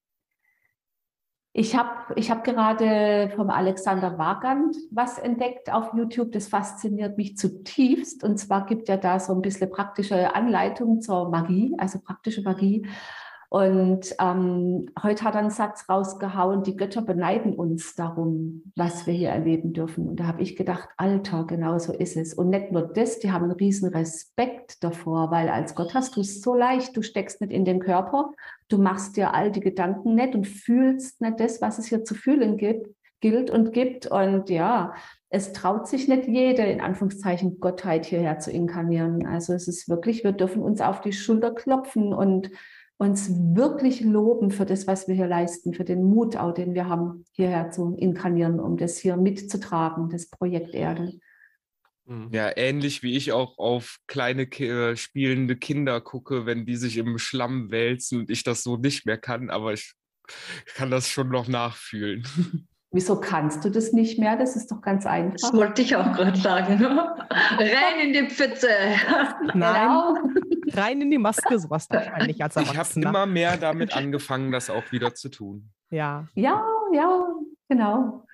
Ich hab gerade vom Alexander Wagand was entdeckt auf YouTube, das fasziniert mich zutiefst. Und zwar gibt er da so ein bisschen praktische Anleitung zur Magie, also praktische Magie. Und heute hat er einen Satz rausgehauen, die Götter beneiden uns darum, was wir hier erleben dürfen. Und da habe ich gedacht, Alter, genau so ist es. Und nicht nur das, die haben einen riesen Respekt davor, weil als Gott hast du es so leicht, du steckst nicht in den Körper, du machst dir all die Gedanken nicht und fühlst nicht das, was es hier zu fühlen gilt und gibt. Und ja, es traut sich nicht jede, in Anführungszeichen, Gottheit hierher zu inkarnieren. Also es ist wirklich, wir dürfen uns auf die Schulter klopfen und uns wirklich loben für das, was wir hier leisten, für den Mut auch, den wir haben, hierher zu inkarnieren, um das hier mitzutragen, das Projekt Erde. Ja, ähnlich wie ich auch auf kleine spielende Kinder gucke, wenn die sich im Schlamm wälzen und ich das so nicht mehr kann, aber ich kann das schon noch nachfühlen. Wieso kannst du das nicht mehr? Das ist doch ganz einfach. Das wollte ich auch gerade sagen. Rein in die Pfütze. Nein, rein in die Maske, sowas wahrscheinlich als Erwachsener. Ich habe immer mehr damit angefangen, das auch wieder zu tun. Ja. Ja, genau.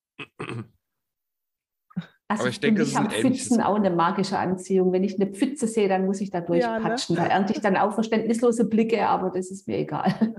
Also aber ich denke, ich habe Pfützen auch eine magische Anziehung. Wenn ich eine Pfütze sehe, dann muss ich da durchpatschen. Ja, ne? Da ernte ich dann auch verständnislose Blicke, aber das ist mir egal.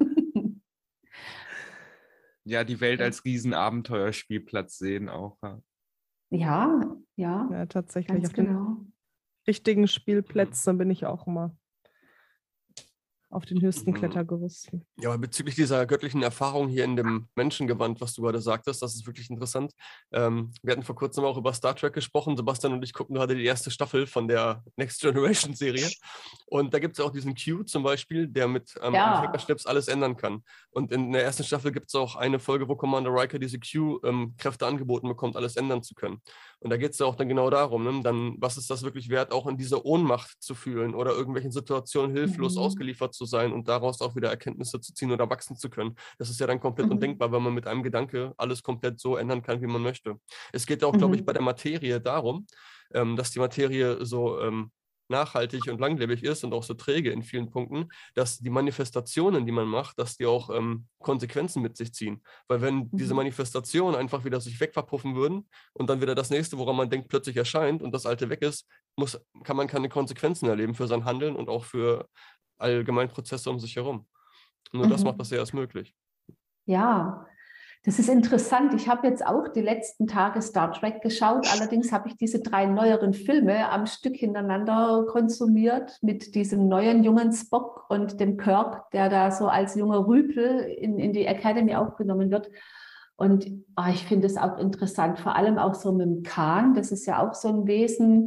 Ja, die Welt als Riesenabenteuerspielplatz sehen auch. Ja, tatsächlich. Auf den richtigen Spielplätzen bin ich auch immer auf den höchsten Klettergerüsten. Ja, aber bezüglich dieser göttlichen Erfahrung hier in dem Menschengewand, was du gerade sagtest, das ist wirklich interessant. Wir hatten vor kurzem auch über Star Trek gesprochen. Sebastian und ich gucken gerade die erste Staffel von der Next Generation Serie. Und da gibt es auch diesen Q zum Beispiel, der mit einem Fingerschnips alles ändern kann. Und in der ersten Staffel gibt es auch eine Folge, wo Commander Riker diese Q-Kräfte angeboten bekommt, alles ändern zu können. Und da geht es ja auch dann genau darum, ne? Dann, was ist das wirklich wert, auch in dieser Ohnmacht zu fühlen oder irgendwelchen Situationen hilflos ausgeliefert zu sein und daraus auch wieder Erkenntnisse zu ziehen oder wachsen zu können. Das ist ja dann komplett undenkbar, weil man mit einem Gedanke alles komplett so ändern kann, wie man möchte. Es geht auch, glaube ich, bei der Materie darum, dass die Materie so nachhaltig und langlebig ist und auch so träge in vielen Punkten, dass die Manifestationen, die man macht, dass die auch Konsequenzen mit sich ziehen. Weil wenn diese Manifestationen einfach wieder sich wegverpuffen würden und dann wieder das nächste, woran man denkt, plötzlich erscheint und das alte weg ist, kann man keine Konsequenzen erleben für sein Handeln und auch für allgemein Prozesse um sich herum. Nur das macht das ja erst möglich. Ja, das ist interessant. Ich habe jetzt auch die letzten Tage Star Trek geschaut. Allerdings habe ich diese 3 neueren Filme am Stück hintereinander konsumiert mit diesem neuen jungen Spock und dem Kirk, der da so als junger Rüpel in die Academy aufgenommen wird. Und ich finde es auch interessant, vor allem auch so mit dem Khan. Das ist ja auch so ein Wesen,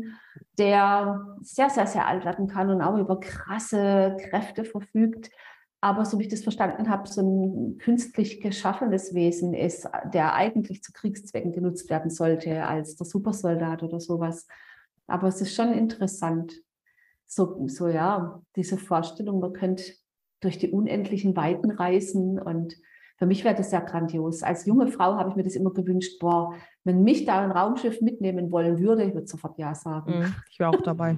der sehr, sehr, sehr alt werden kann und auch über krasse Kräfte verfügt. Aber so wie ich das verstanden habe, so ein künstlich geschaffenes Wesen ist, der eigentlich zu Kriegszwecken genutzt werden sollte, als der Supersoldat oder sowas. Aber es ist schon interessant, so ja, diese Vorstellung, man könnte durch die unendlichen Weiten reisen. Und für mich wäre das ja grandios. Als junge Frau habe ich mir das immer gewünscht, boah, wenn mich da ein Raumschiff mitnehmen wollen würde, ich würde sofort ja sagen. Ich wäre auch dabei.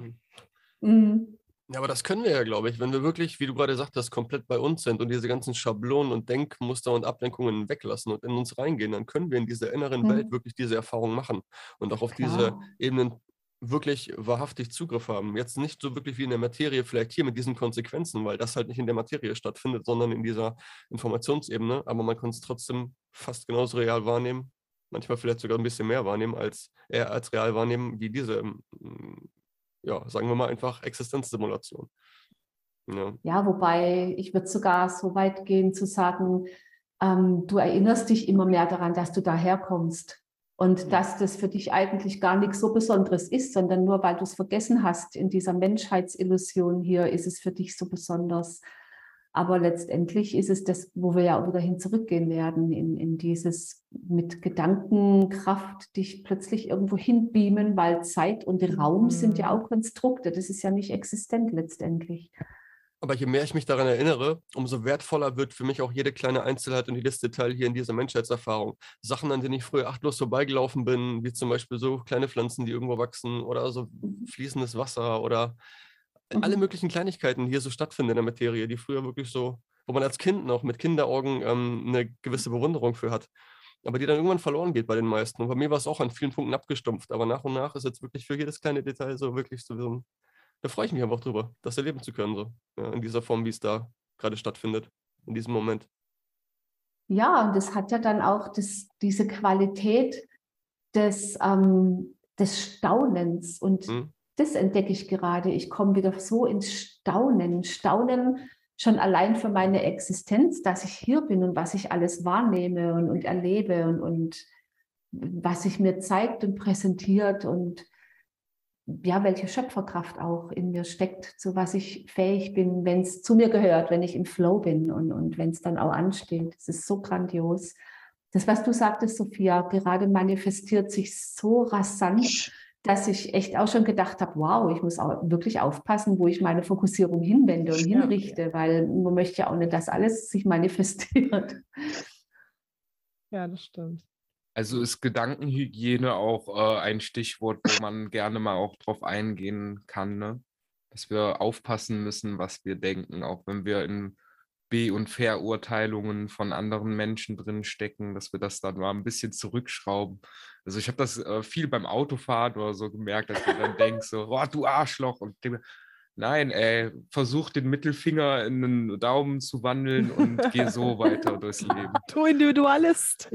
Ja, aber das können wir ja, glaube ich, wenn wir wirklich, wie du gerade sagtest, komplett bei uns sind und diese ganzen Schablonen und Denkmuster und Ablenkungen weglassen und in uns reingehen, dann können wir in dieser inneren Welt wirklich diese Erfahrung machen und auch auf diese Ebenen wirklich wahrhaftig Zugriff haben. Jetzt nicht so wirklich wie in der Materie, vielleicht hier mit diesen Konsequenzen, weil das halt nicht in der Materie stattfindet, sondern in dieser Informationsebene, aber man kann es trotzdem fast genauso real wahrnehmen, manchmal vielleicht sogar ein bisschen mehr wahrnehmen, als real wahrnehmen, wie diese ja, sagen wir mal einfach Existenzsimulation. Ja, wobei ich würde sogar so weit gehen zu sagen, du erinnerst dich immer mehr daran, dass du daherkommst und dass das für dich eigentlich gar nichts so Besonderes ist, sondern nur weil du es vergessen hast in dieser Menschheitsillusion hier, ist es für dich so besonders. Aber letztendlich ist es das, wo wir ja auch wieder hin zurückgehen werden, in dieses mit Gedankenkraft dich plötzlich irgendwo hinbeamen, weil Zeit und Raum sind ja auch Konstrukte. Das ist ja nicht existent letztendlich. Aber je mehr ich mich daran erinnere, umso wertvoller wird für mich auch jede kleine Einzelheit und jedes Detail hier in dieser Menschheitserfahrung. Sachen, an denen ich früher achtlos vorbeigelaufen bin, wie zum Beispiel so kleine Pflanzen, die irgendwo wachsen oder so fließendes Wasser oder alle möglichen Kleinigkeiten, die hier so stattfinden in der Materie, die früher wirklich so, wo man als Kind noch mit Kinderaugen eine gewisse Bewunderung für hat, aber die dann irgendwann verloren geht bei den meisten. Und bei mir war es auch an vielen Punkten abgestumpft, aber nach und nach ist jetzt wirklich für jedes kleine Detail so wirklich so, da freue ich mich einfach drüber, das erleben zu können, so ja, in dieser Form, wie es da gerade stattfindet, in diesem Moment. Ja, und das hat ja dann auch diese Qualität des Staunens und das entdecke ich gerade. Ich komme wieder so ins Staunen. Staunen schon allein für meine Existenz, dass ich hier bin und was ich alles wahrnehme und erlebe und was sich mir zeigt und präsentiert und ja, welche Schöpferkraft auch in mir steckt, zu was ich fähig bin, wenn es zu mir gehört, wenn ich im Flow bin und wenn es dann auch ansteht. Es ist so grandios. Das, was du sagtest, Sophia, gerade manifestiert sich so rasant, dass ich echt auch schon gedacht habe, wow, ich muss auch wirklich aufpassen, wo ich meine Fokussierung hinwende und hinrichte, weil man möchte ja auch nicht, dass alles sich manifestiert. Ja, das stimmt. Also ist Gedankenhygiene auch ein Stichwort, wo man gerne mal auch drauf eingehen kann, ne? Dass wir aufpassen müssen, was wir denken, auch wenn wir in Be- und Verurteilungen von anderen Menschen drin stecken, dass wir das dann mal ein bisschen zurückschrauben. Also ich habe das viel beim Autofahren oder so gemerkt, dass ich dann denke so, oh, du Arschloch. Und denke, nein, versuch den Mittelfinger in einen Daumen zu wandeln und geh so weiter durchs Leben. Du Individualist.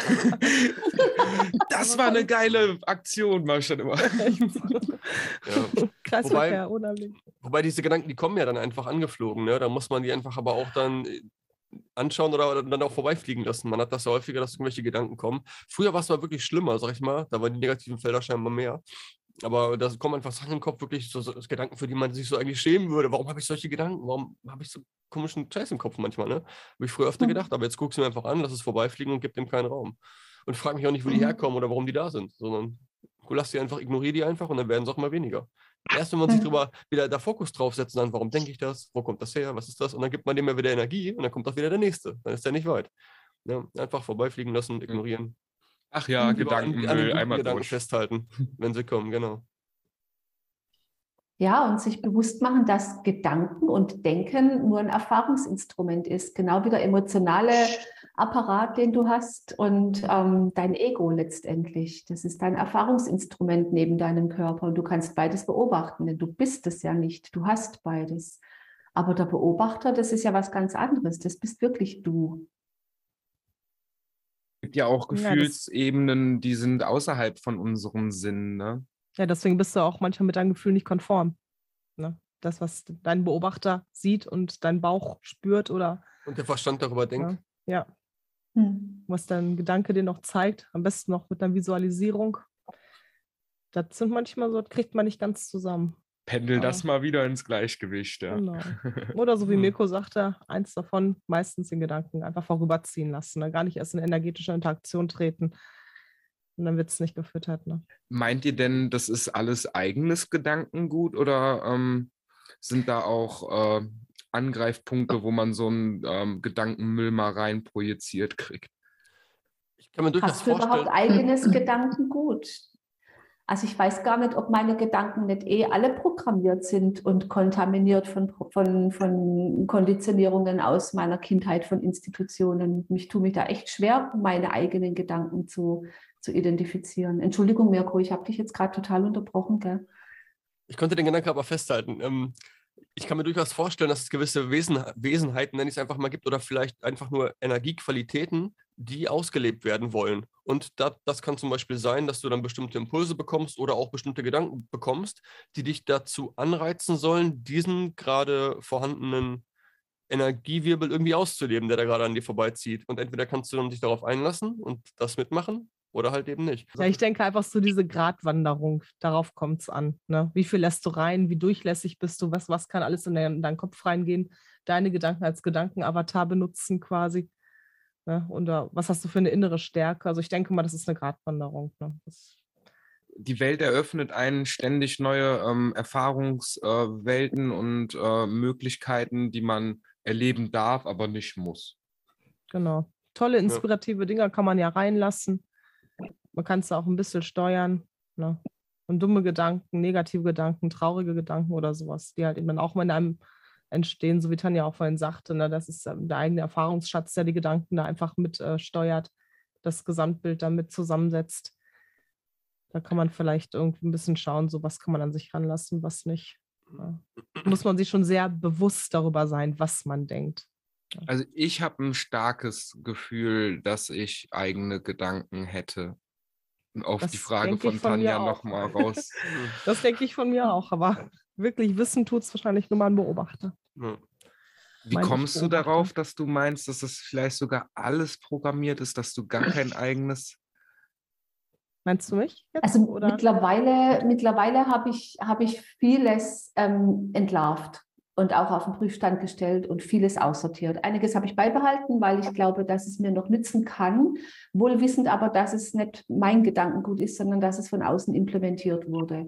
Das war eine geile Aktion, war schon immer. Ja. Kreisverkehr, unheimlich. Wobei diese Gedanken, die kommen ja dann einfach angeflogen, ne? Da muss man die einfach aber auch dann anschauen oder dann auch vorbeifliegen lassen. Man hat das ja häufiger, dass irgendwelche Gedanken kommen. Früher war es mal wirklich schlimmer, sag ich mal. Da waren die negativen Felder scheinbar mehr. Aber da kommen einfach Sachen im Kopf, wirklich so Gedanken, für die man sich so eigentlich schämen würde. Warum habe ich solche Gedanken? Warum habe ich so komischen Scheiß im Kopf manchmal? Ne? Habe ich früher öfter gedacht, aber jetzt guckst du mir einfach an, lass es vorbeifliegen und gib dem keinen Raum. Und frag mich auch nicht, wo die herkommen oder warum die da sind, sondern lass die einfach, ignoriere die einfach und dann werden es auch mal weniger. Erst wenn man sich drüber wieder da Fokus draufsetzt, dann, warum denke ich das? Wo kommt das her? Was ist das? Und dann gibt man dem ja wieder Energie und dann kommt auch wieder der nächste. Dann ist der nicht weit. Ja, einfach vorbeifliegen lassen, ignorieren. Ach ja, Gedankenmüll, einmal Gedanken durch. festhalten, wenn sie kommen, genau. Ja, und sich bewusst machen, dass Gedanken und Denken nur ein Erfahrungsinstrument ist. Genau wie der emotionale Apparat, den du hast und dein Ego letztendlich. Das ist dein Erfahrungsinstrument neben deinem Körper. Und du kannst beides beobachten, denn du bist es ja nicht. Du hast beides. Aber der Beobachter, das ist ja was ganz anderes. Das bist wirklich du. Es gibt ja auch Gefühlsebenen, die sind außerhalb von unserem Sinn, ne? Ja, deswegen bist du auch manchmal mit deinem Gefühl nicht konform. Ne? Das, was dein Beobachter sieht und dein Bauch spürt oder... Und der Verstand darüber denkt. Ja. Was dein Gedanke dir noch zeigt, am besten noch mit einer Visualisierung. Das sind manchmal so, das kriegt man nicht ganz zusammen. Pendel das mal wieder ins Gleichgewicht. Ja. Genau. Oder so wie Mirko sagte, eins davon, meistens den Gedanken einfach vorüberziehen lassen, ne? Gar nicht erst in energetische Interaktion treten. Und dann wird es nicht gefüttert. Ne? Meint ihr denn, das ist alles eigenes Gedankengut oder sind da auch Angreifpunkte, wo man so einen Gedankenmüll mal rein projiziert kriegt? Ich kann mir durchaus Hast du überhaupt eigenes Gedankengut? Also ich weiß gar nicht, ob meine Gedanken nicht alle programmiert sind und kontaminiert von Konditionierungen aus meiner Kindheit, von Institutionen. Ich tue mich da echt schwer, meine eigenen Gedanken zu identifizieren. Entschuldigung, Mirko, ich habe dich jetzt gerade total unterbrochen, gell? Ich konnte den Gedanken aber festhalten. Ich kann mir durchaus vorstellen, dass es gewisse Wesenheiten, nenne ich es einfach mal, gibt oder vielleicht einfach nur Energiequalitäten, die ausgelebt werden wollen. Und das kann zum Beispiel sein, dass du dann bestimmte Impulse bekommst oder auch bestimmte Gedanken bekommst, die dich dazu anreizen sollen, diesen gerade vorhandenen Energiewirbel irgendwie auszuleben, der da gerade an dir vorbeizieht. Und entweder kannst du dann dich darauf einlassen und das mitmachen oder halt eben nicht. Ja, ich denke einfach so diese Gratwanderung, darauf kommt es an. Ne? Wie viel lässt du rein, wie durchlässig bist du, was kann alles in deinen Kopf reingehen, deine Gedanken als Gedankenavatar benutzen quasi. Ne? Und was hast du für eine innere Stärke? Also ich denke mal, das ist eine Gratwanderung. Ne? Die Welt eröffnet einen ständig neue Erfahrungswelten und Möglichkeiten, die man erleben darf, aber nicht muss. Genau. Tolle, inspirative Dinger kann man ja reinlassen. Man kann es auch ein bisschen steuern. Ne? Und dumme Gedanken, negative Gedanken, traurige Gedanken oder sowas, die halt eben dann auch mal in einem entstehen, so wie Tanja auch vorhin sagte, ne? Das ist der eigene Erfahrungsschatz, der die Gedanken da einfach mit steuert, das Gesamtbild damit zusammensetzt. Da kann man vielleicht irgendwie ein bisschen schauen, so was kann man an sich ranlassen, was nicht. Ja. Muss man sich schon sehr bewusst darüber sein, was man denkt. Ja. Also ich habe ein starkes Gefühl, dass ich eigene Gedanken hätte. Auf Das die Frage denke von ich von Tanja mir auch. nochmal raus. Das denke ich von mir auch, aber wirklich wissen tut es wahrscheinlich nur mal ein Beobachter. Wie kommst du darauf, dass du meinst, dass das vielleicht sogar alles programmiert ist, dass du gar kein eigenes... Meinst du mich jetzt? Also oder? mittlerweile habe ich vieles entlarvt und auch auf den Prüfstand gestellt und vieles aussortiert. Einiges habe ich beibehalten, weil ich glaube, dass es mir noch nützen kann, wohl wissend aber, dass es nicht mein Gedankengut ist, sondern dass es von außen implementiert wurde.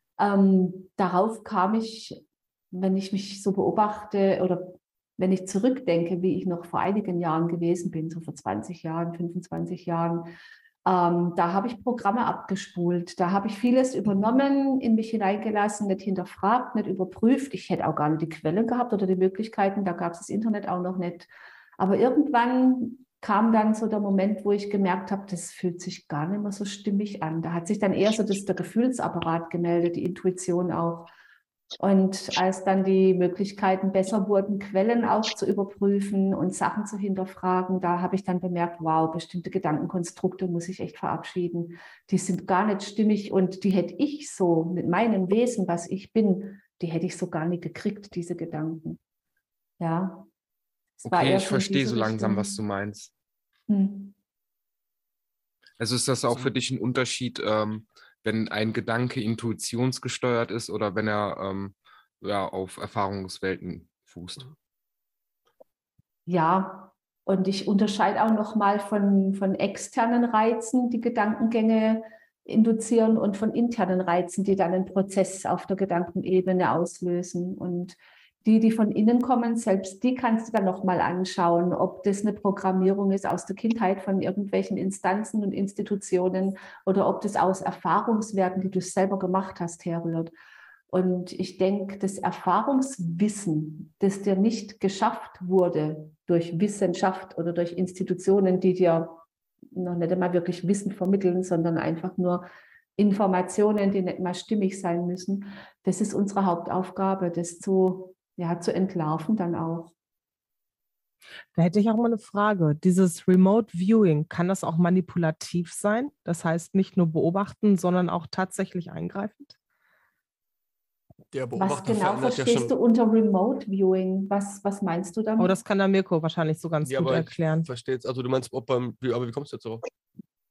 Darauf kam ich, wenn ich mich so beobachte oder wenn ich zurückdenke, wie ich noch vor einigen Jahren gewesen bin, so vor 20 Jahren, 25 Jahren, da habe ich Programme abgespult, da habe ich vieles übernommen, in mich hineingelassen, nicht hinterfragt, nicht überprüft. Ich hätte auch gar nicht die Quellen gehabt oder die Möglichkeiten, da gab es das Internet auch noch nicht. Aber irgendwann kam dann so der Moment, wo ich gemerkt habe, das fühlt sich gar nicht mehr so stimmig an. Da hat sich dann eher so der Gefühlsapparat gemeldet, die Intuition auch. Und als dann die Möglichkeiten besser wurden, Quellen auch zu überprüfen und Sachen zu hinterfragen, da habe ich dann bemerkt, wow, bestimmte Gedankenkonstrukte muss ich echt verabschieden. Die sind gar nicht stimmig und die hätte ich so mit meinem Wesen, was ich bin, die hätte ich so gar nicht gekriegt, diese Gedanken. Ja. Okay, ich verstehe so langsam, was du meinst. Also ist das auch für dich ein Unterschied, wenn ein Gedanke intuitionsgesteuert ist oder wenn er auf Erfahrungswelten fußt? Ja, und ich unterscheide auch nochmal von externen Reizen, die Gedankengänge induzieren und von internen Reizen, die dann einen Prozess auf der Gedankenebene auslösen. Und die von innen kommen, selbst die kannst du dann nochmal anschauen, ob das eine Programmierung ist aus der Kindheit von irgendwelchen Instanzen und Institutionen oder ob das aus Erfahrungswerten, die du selber gemacht hast, herrührt. Und ich denke, das Erfahrungswissen, das dir nicht geschafft wurde durch Wissenschaft oder durch Institutionen, die dir noch nicht einmal wirklich Wissen vermitteln, sondern einfach nur Informationen, die nicht mal stimmig sein müssen, das ist unsere Hauptaufgabe, das zu entlarven dann auch. Da hätte ich auch mal eine Frage. Dieses Remote Viewing, kann das auch manipulativ sein? Das heißt nicht nur beobachten, sondern auch tatsächlich eingreifend? Der Beobachter was genau verstehst du unter Remote Viewing? Was meinst du damit? Oh, das kann der Mirko wahrscheinlich so ganz gut erklären. Versteht's. Also du meinst, aber wie kommst du jetzt darauf?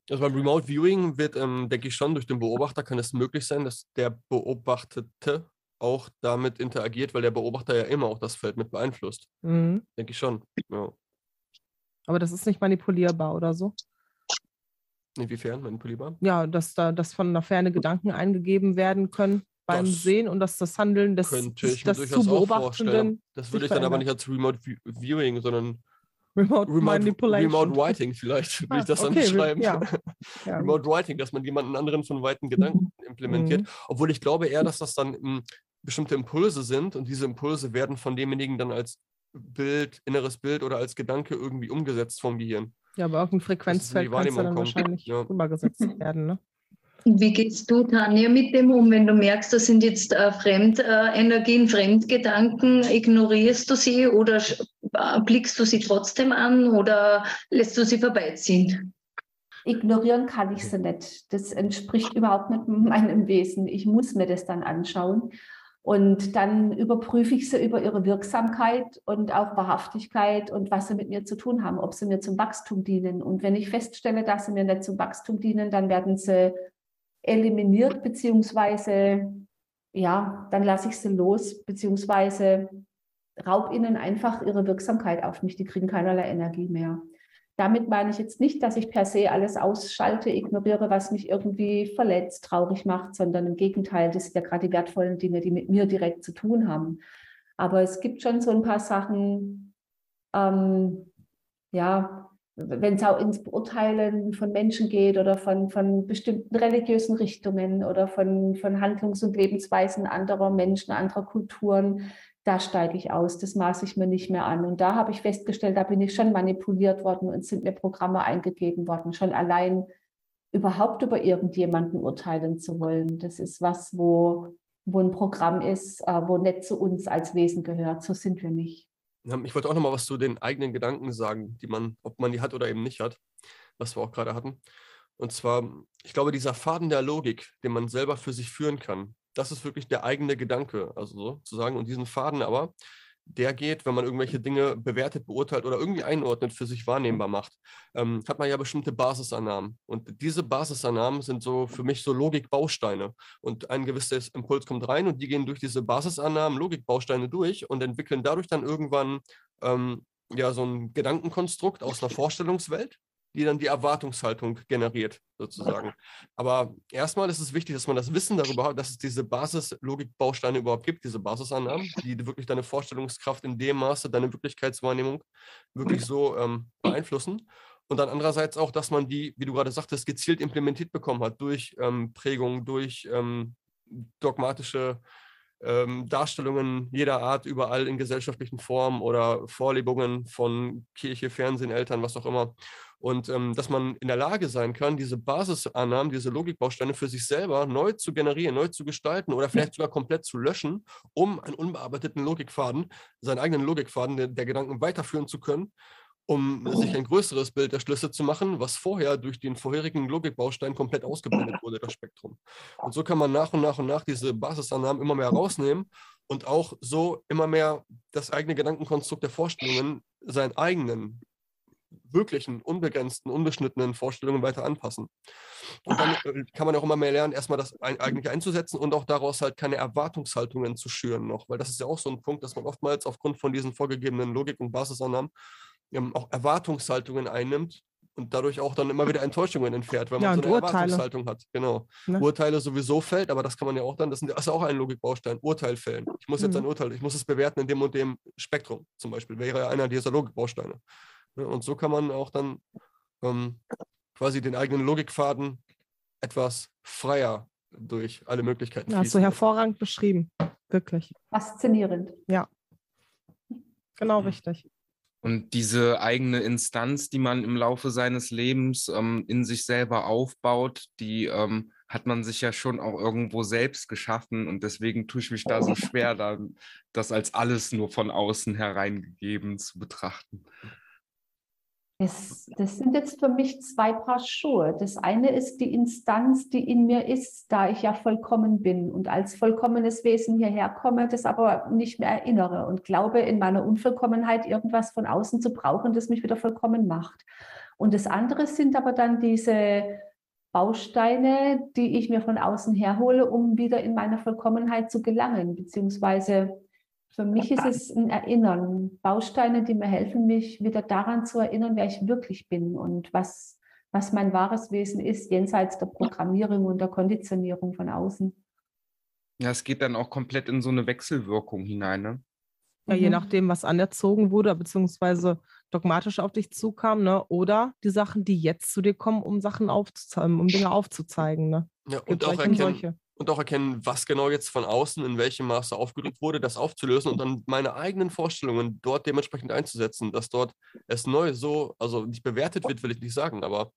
Also beim Remote Viewing wird, denke ich schon, durch den Beobachter kann es möglich sein, dass der Beobachtete auch damit interagiert, weil der Beobachter ja immer auch das Feld mit beeinflusst. Mhm. Denke ich schon. Ja. Aber das ist nicht manipulierbar oder so? Inwiefern manipulierbar? Ja, dass von der Ferne Gedanken eingegeben werden können beim Das Sehen und dass das Handeln des könnte ich mir zu durchaus auch vorstellen. Beobachtenden Das sich würde ich dann aber nicht verändert. als Remote Viewing, sondern Remote Manipulation. Remote Writing vielleicht, würde ich das dann okay, beschreiben. ja. Ja, gut. Remote Writing, dass man jemanden anderen von weiten Gedanken implementiert. Mhm. Obwohl ich glaube eher, dass das dann bestimmte Impulse sind und diese Impulse werden von demjenigen dann als Bild, inneres Bild oder als Gedanke irgendwie umgesetzt vom Gehirn. Ja, aber irgendein Frequenzfeld kann dann kommt. wahrscheinlich Ja. rübergesetzt werden, ne? Und wie gehst du, Tanja, mit dem um, wenn du merkst, das sind jetzt Fremdenergien, Fremdgedanken, ignorierst du sie oder blickst du sie trotzdem an oder lässt du sie vorbeiziehen? Ignorieren kann ich sie nicht. Das entspricht überhaupt nicht meinem Wesen. Ich muss mir das dann anschauen. Und dann überprüfe ich sie über ihre Wirksamkeit und auch Wahrhaftigkeit und was sie mit mir zu tun haben, ob sie mir zum Wachstum dienen. Und wenn ich feststelle, dass sie mir nicht zum Wachstum dienen, dann werden sie eliminiert, beziehungsweise, ja, dann lasse ich sie los, beziehungsweise raub ihnen einfach ihre Wirksamkeit auf mich. Die kriegen keinerlei Energie mehr. Damit meine ich jetzt nicht, dass ich per se alles ausschalte, ignoriere, was mich irgendwie verletzt, traurig macht, sondern im Gegenteil, das sind ja gerade die wertvollen Dinge, die mit mir direkt zu tun haben. Aber es gibt schon so ein paar Sachen, ja, wenn es auch ins Beurteilen von Menschen geht oder von bestimmten religiösen Richtungen oder von Handlungs- und Lebensweisen anderer Menschen, anderer Kulturen, da steige ich aus, das maße ich mir nicht mehr an. Und da habe ich festgestellt, da bin ich schon manipuliert worden und sind mir Programme eingegeben worden, schon allein überhaupt über irgendjemanden urteilen zu wollen. Das ist was, wo ein Programm ist, wo nicht zu uns als Wesen gehört. So sind wir nicht. Ich wollte auch noch mal was zu den eigenen Gedanken sagen, ob man die hat oder eben nicht hat, was wir auch gerade hatten. Und zwar, ich glaube, dieser Faden der Logik, den man selber für sich führen kann, das ist wirklich der eigene Gedanke, also sozusagen. Und diesen Faden aber, der geht, wenn man irgendwelche Dinge bewertet, beurteilt oder irgendwie einordnet, für sich wahrnehmbar macht, hat man ja bestimmte Basisannahmen. Und diese Basisannahmen sind so für mich so Logikbausteine. Und ein gewisses Impuls kommt rein und die gehen durch diese Basisannahmen, Logikbausteine durch und entwickeln dadurch dann irgendwann ja so ein Gedankenkonstrukt aus einer Vorstellungswelt, die dann die Erwartungshaltung generiert, sozusagen. Aber erstmal ist es wichtig, dass man das Wissen darüber hat, dass es diese Basis-Logik-Bausteine überhaupt gibt, diese Basisannahmen, die wirklich deine Vorstellungskraft in dem Maße, deine Wirklichkeitswahrnehmung wirklich so beeinflussen. Und dann andererseits auch, dass man die, wie du gerade sagtest, gezielt implementiert bekommen hat durch Prägung, durch dogmatische Darstellungen jeder Art überall in gesellschaftlichen Formen oder Vorlebungen von Kirche, Fernsehen, Eltern, was auch immer. Und dass man in der Lage sein kann, diese Basisannahmen, diese Logikbausteine für sich selber neu zu generieren, neu zu gestalten oder vielleicht sogar komplett zu löschen, um einen unbearbeiteten Logikfaden, seinen eigenen Logikfaden der Gedanken weiterführen zu können, um sich ein größeres Bild der Schlüsse zu machen, was vorher durch den vorherigen Logikbaustein komplett ausgeblendet wurde, das Spektrum. Und so kann man nach und nach diese Basisannahmen immer mehr rausnehmen und auch so immer mehr das eigene Gedankenkonstrukt der Vorstellungen seinen eigenen, wirklichen, unbegrenzten, unbeschnittenen Vorstellungen weiter anpassen. Und dann kann man auch immer mehr lernen, erstmal das eigentlich einzusetzen und auch daraus halt keine Erwartungshaltungen zu schüren noch, weil das ist ja auch so ein Punkt, dass man oftmals aufgrund von diesen vorgegebenen Logik- und Basisannahmen auch Erwartungshaltungen einnimmt und dadurch auch dann immer wieder Enttäuschungen entfährt, weil man so eine Erwartungshaltung hat. Genau. Ne? Urteile sowieso fällt, aber das kann man ja auch dann, das ist auch ein Logikbaustein, Urteil fällen. Ich muss jetzt ein Urteil, ich muss es bewerten in dem und dem Spektrum zum Beispiel, wäre ja einer dieser Logikbausteine. Und so kann man auch dann quasi den eigenen Logikfaden etwas freier durch alle Möglichkeiten fließen. Hast du hervorragend beschrieben, wirklich. Faszinierend. Ja, genau richtig. Und diese eigene Instanz, die man im Laufe seines Lebens in sich selber aufbaut, die hat man sich ja schon auch irgendwo selbst geschaffen. Und deswegen tue ich mich da so schwer, das als alles nur von außen hereingegeben zu betrachten. Das sind jetzt für mich zwei Paar Schuhe. Das eine ist die Instanz, die in mir ist, da ich ja vollkommen bin und als vollkommenes Wesen hierher komme, das aber nicht mehr erinnere und glaube, in meiner Unvollkommenheit irgendwas von außen zu brauchen, das mich wieder vollkommen macht. Und das andere sind aber dann diese Bausteine, die ich mir von außen herhole, um wieder in meine Vollkommenheit zu gelangen, beziehungsweise für mich ist es ein Erinnern, Bausteine, die mir helfen, mich wieder daran zu erinnern, wer ich wirklich bin und was mein wahres Wesen ist, jenseits der Programmierung und der Konditionierung von außen. Ja, es geht dann auch komplett in so eine Wechselwirkung hinein, ne? Ja, je nachdem, was anerzogen wurde, beziehungsweise dogmatisch auf dich zukam, ne? Oder die Sachen, die jetzt zu dir kommen, um Dinge aufzuzeigen. Ne? Ja, und auch erkennen, was genau jetzt von außen in welchem Maße aufgedrückt wurde, das aufzulösen und dann meine eigenen Vorstellungen dort dementsprechend einzusetzen, dass dort es neu so, also nicht bewertet wird, will ich nicht sagen, aber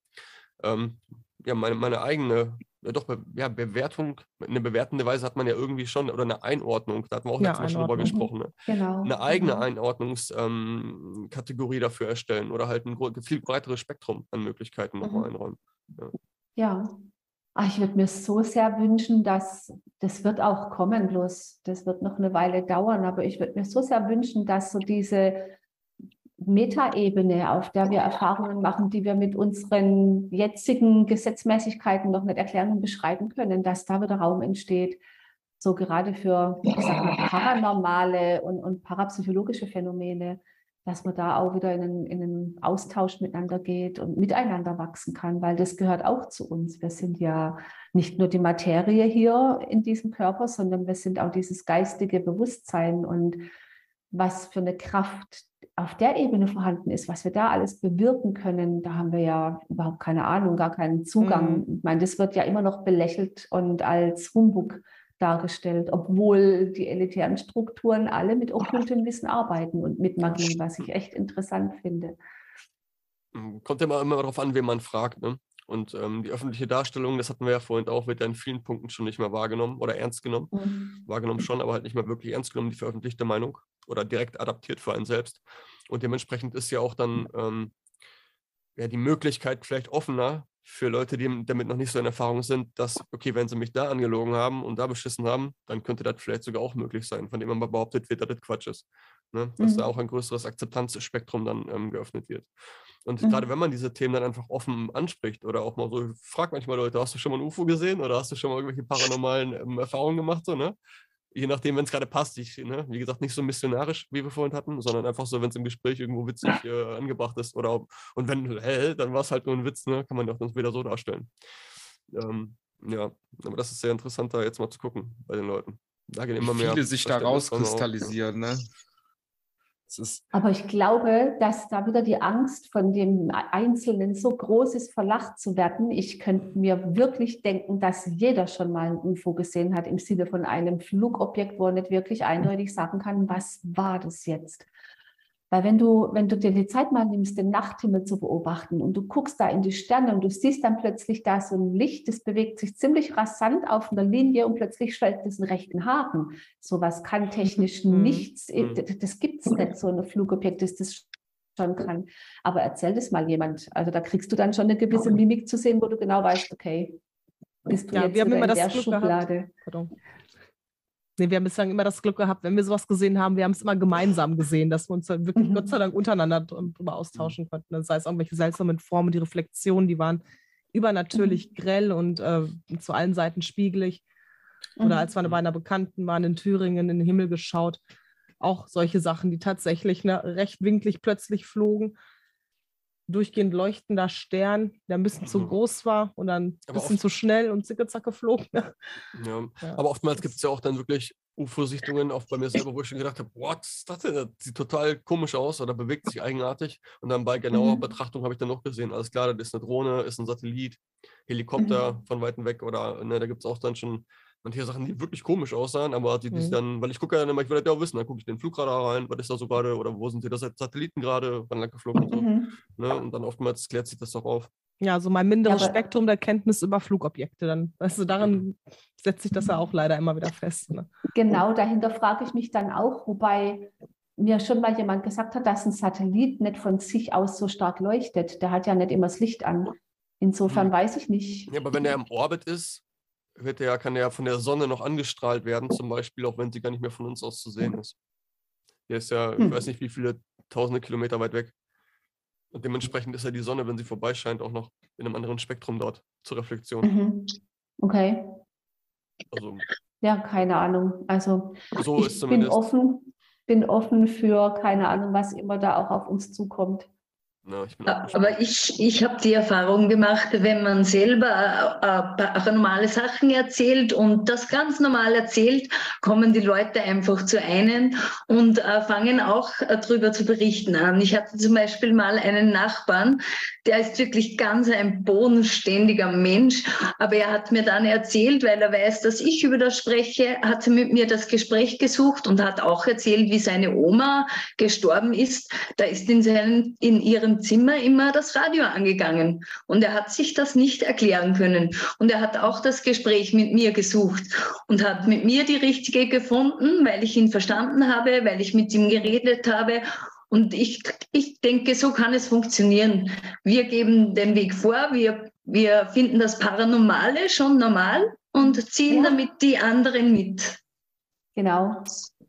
ja, meine eigene, Bewertung, eine bewertende Weise hat man ja irgendwie schon, oder eine Einordnung, da hatten wir auch letztes Mal schon drüber gesprochen, ne? Genau. Eine eigene Einordnungskategorie dafür erstellen oder halt ein viel breiteres Spektrum an Möglichkeiten nochmal einräumen. Ja. Ich würde mir so sehr wünschen, dass das wird auch kommen, bloß das wird noch eine Weile dauern, aber ich würde mir so sehr wünschen, dass so diese Metaebene, auf der wir Erfahrungen machen, die wir mit unseren jetzigen Gesetzmäßigkeiten noch nicht erklären und beschreiben können, dass da wieder Raum entsteht, so gerade für, ich sag mal, paranormale und parapsychologische Phänomene, dass man da auch wieder in einen Austausch miteinander geht und miteinander wachsen kann, weil das gehört auch zu uns. Wir sind ja nicht nur die Materie hier in diesem Körper, sondern wir sind auch dieses geistige Bewusstsein und was für eine Kraft auf der Ebene vorhanden ist, was wir da alles bewirken können, da haben wir ja überhaupt keine Ahnung, gar keinen Zugang. Ich meine, das wird ja immer noch belächelt und als Humbug dargestellt, obwohl die elitären Strukturen alle mit okkultem Wissen arbeiten und mit Magie, was ich echt interessant finde. Kommt ja immer darauf an, wen man fragt, ne? Und die öffentliche Darstellung, das hatten wir ja vorhin auch, wird ja in vielen Punkten schon nicht mehr wahrgenommen oder ernst genommen. Wahrgenommen schon, aber halt nicht mehr wirklich ernst genommen, die veröffentlichte Meinung oder direkt adaptiert für einen selbst. Und dementsprechend ist ja auch dann die Möglichkeit vielleicht offener für Leute, die damit noch nicht so in Erfahrung sind, dass, okay, wenn sie mich da angelogen haben und da beschissen haben, dann könnte das vielleicht sogar auch möglich sein, von dem man mal behauptet wird, dass das Quatsch ist. Ne? Dass da auch ein größeres Akzeptanzspektrum dann geöffnet wird. Und gerade wenn man diese Themen dann einfach offen anspricht oder auch mal so, fragt manchmal Leute, hast du schon mal ein UFO gesehen oder hast du schon mal irgendwelche paranormalen Erfahrungen gemacht, so, ne? Je nachdem, wenn es gerade passt. Wie gesagt, nicht so missionarisch, wie wir vorhin hatten, sondern einfach so, wenn es im Gespräch irgendwo witzig angebracht ist. Und wenn, dann war es halt nur ein Witz, ne? Kann man doch dann wieder so darstellen. Ja, aber das ist sehr interessant, da jetzt mal zu gucken bei den Leuten. Da gehen immer mehr. Viele sich da rauskristallisieren, ne? Aber ich glaube, dass da wieder die Angst von dem Einzelnen so groß ist, verlacht zu werden. Ich könnte mir wirklich denken, dass jeder schon mal ein UFO gesehen hat, im Sinne von einem Flugobjekt, wo er nicht wirklich eindeutig sagen kann, was war das jetzt? Weil wenn du dir die Zeit mal nimmst, den Nachthimmel zu beobachten und du guckst da in die Sterne und du siehst dann plötzlich da so ein Licht, das bewegt sich ziemlich rasant auf einer Linie und plötzlich schlägt es einen rechten Haken. Sowas kann technisch nichts, das gibt es nicht, so ein Flugobjekt, das schon kann. Aber erzähl das mal jemand. Also da kriegst du dann schon eine gewisse Mimik zu sehen, wo du genau weißt, okay, bist du jetzt wir haben immer in das der Glück Schublade. Wir haben bislang immer das Glück gehabt, wenn wir sowas gesehen haben, wir haben es immer gemeinsam gesehen, dass wir uns dann wirklich Gott sei Dank untereinander darüber austauschen konnten. Das heißt, irgendwelche seltsamen Formen, die Reflexionen, die waren übernatürlich grell und zu allen Seiten spiegelig. Oder als wir bei einer Bekannten waren in Thüringen in den Himmel geschaut, auch solche Sachen, die tatsächlich rechtwinklig plötzlich flogen. Durchgehend leuchtender Stern, der ein bisschen zu groß war und dann ein bisschen zu schnell und zicke-zacke flog. Ja. Aber oftmals gibt es ja auch dann wirklich UFO-Sichtungen, auch bei mir selber, wo ich schon gedacht habe, was ist das denn? Das sieht total komisch aus oder bewegt sich eigenartig. Und dann bei genauer Betrachtung habe ich dann noch gesehen, alles klar, das ist eine Drohne, ist ein Satellit, Helikopter von weitem weg oder da gibt es auch dann schon manche Sachen, die wirklich komisch aussahen, aber die dann, weil ich gucke ja dann immer, ich will das ja auch wissen, dann gucke ich den Flugradar rein, was ist da so gerade oder wo sind die Satelliten gerade, wann lang geflogen und so. Ne? Und dann oftmals klärt sich das doch auf. Ja, so mein minderes Spektrum der Kenntnis über Flugobjekte dann. Weißt du, daran setzt sich das ja auch leider immer wieder fest. Ne? Genau, dahinter frage ich mich dann auch, wobei mir schon mal jemand gesagt hat, dass ein Satellit nicht von sich aus so stark leuchtet. Der hat ja nicht immer das Licht an. Insofern weiß ich nicht. Ja, aber wenn er im Orbit ist, kann er von der Sonne noch angestrahlt werden, zum Beispiel, auch wenn sie gar nicht mehr von uns aus zu sehen ist. Der ist ja, ich weiß nicht, wie viele tausende Kilometer weit weg. Und dementsprechend ist ja die Sonne, wenn sie vorbeischeint, auch noch in einem anderen Spektrum dort zur Reflexion. Okay. Also, ja, keine Ahnung. Also so ich bin offen für, keine Ahnung, was immer da auch auf uns zukommt. Ja, aber ich habe die Erfahrung gemacht, wenn man selber paranormale Sachen erzählt und das ganz normal erzählt, kommen die Leute einfach zu einem und fangen auch darüber zu berichten an. Ich hatte zum Beispiel mal einen Nachbarn, der ist wirklich ganz ein bodenständiger Mensch, aber er hat mir dann erzählt, weil er weiß, dass ich über das spreche, hat er mit mir das Gespräch gesucht und hat auch erzählt, wie seine Oma gestorben ist. Da ist in ihrem Zimmer immer das Radio angegangen und er hat sich das nicht erklären können und er hat auch das Gespräch mit mir gesucht und hat mit mir die richtige gefunden, weil ich ihn verstanden habe, weil ich mit ihm geredet habe und ich denke, so kann es funktionieren. Wir geben den Weg vor, wir finden das Paranormale schon normal und ziehen damit die anderen mit. Genau,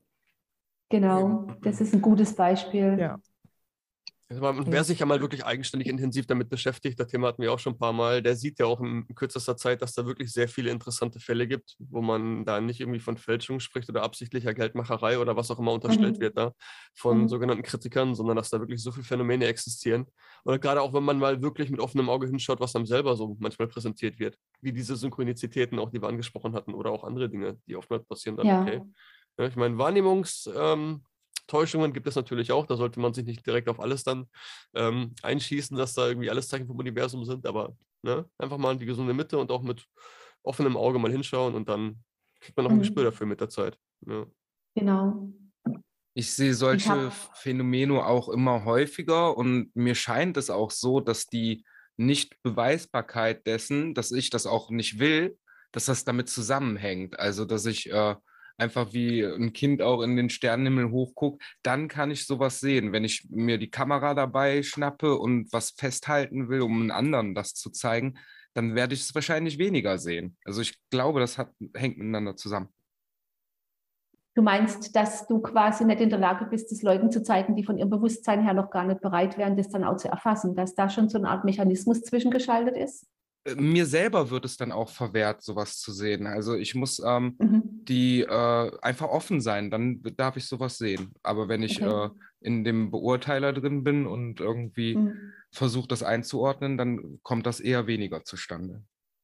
das ist ein gutes Beispiel. Ja. Wer sich ja mal wirklich eigenständig intensiv damit beschäftigt, das Thema hatten wir auch schon ein paar Mal, der sieht ja auch in kürzester Zeit, dass da wirklich sehr viele interessante Fälle gibt, wo man da nicht irgendwie von Fälschung spricht oder absichtlicher Geldmacherei oder was auch immer unterstellt wird da von sogenannten Kritikern, sondern dass da wirklich so viele Phänomene existieren. Und gerade auch, wenn man mal wirklich mit offenem Auge hinschaut, was einem selber so manchmal präsentiert wird, wie diese Synchronizitäten auch, die wir angesprochen hatten oder auch andere Dinge, die oftmals passieren dann, okay. Ja, ich meine, Täuschungen gibt es natürlich auch, da sollte man sich nicht direkt auf alles dann einschießen, dass da irgendwie alles Zeichen vom Universum sind, aber einfach mal in die gesunde Mitte und auch mit offenem Auge mal hinschauen und dann kriegt man auch ein Gespür dafür mit der Zeit. Ja. Genau. Ich sehe solche Phänomene auch immer häufiger und mir scheint es auch so, dass die Nichtbeweisbarkeit dessen, dass ich das auch nicht will, dass das damit zusammenhängt. Also, dass ich einfach wie ein Kind auch in den Sternenhimmel hochguckt, dann kann ich sowas sehen. Wenn ich mir die Kamera dabei schnappe und was festhalten will, um einen anderen das zu zeigen, dann werde ich es wahrscheinlich weniger sehen. Also ich glaube, das hängt miteinander zusammen. Du meinst, dass du quasi nicht in der Lage bist, das Leuten zu zeigen, die von ihrem Bewusstsein her noch gar nicht bereit wären, das dann auch zu erfassen, dass da schon so eine Art Mechanismus zwischengeschaltet ist? Mir selber wird es dann auch verwehrt, sowas zu sehen. Also ich muss einfach offen sein, dann darf ich sowas sehen. Aber wenn ich in dem Beurteiler drin bin und irgendwie versuche, das einzuordnen, dann kommt das eher weniger zustande.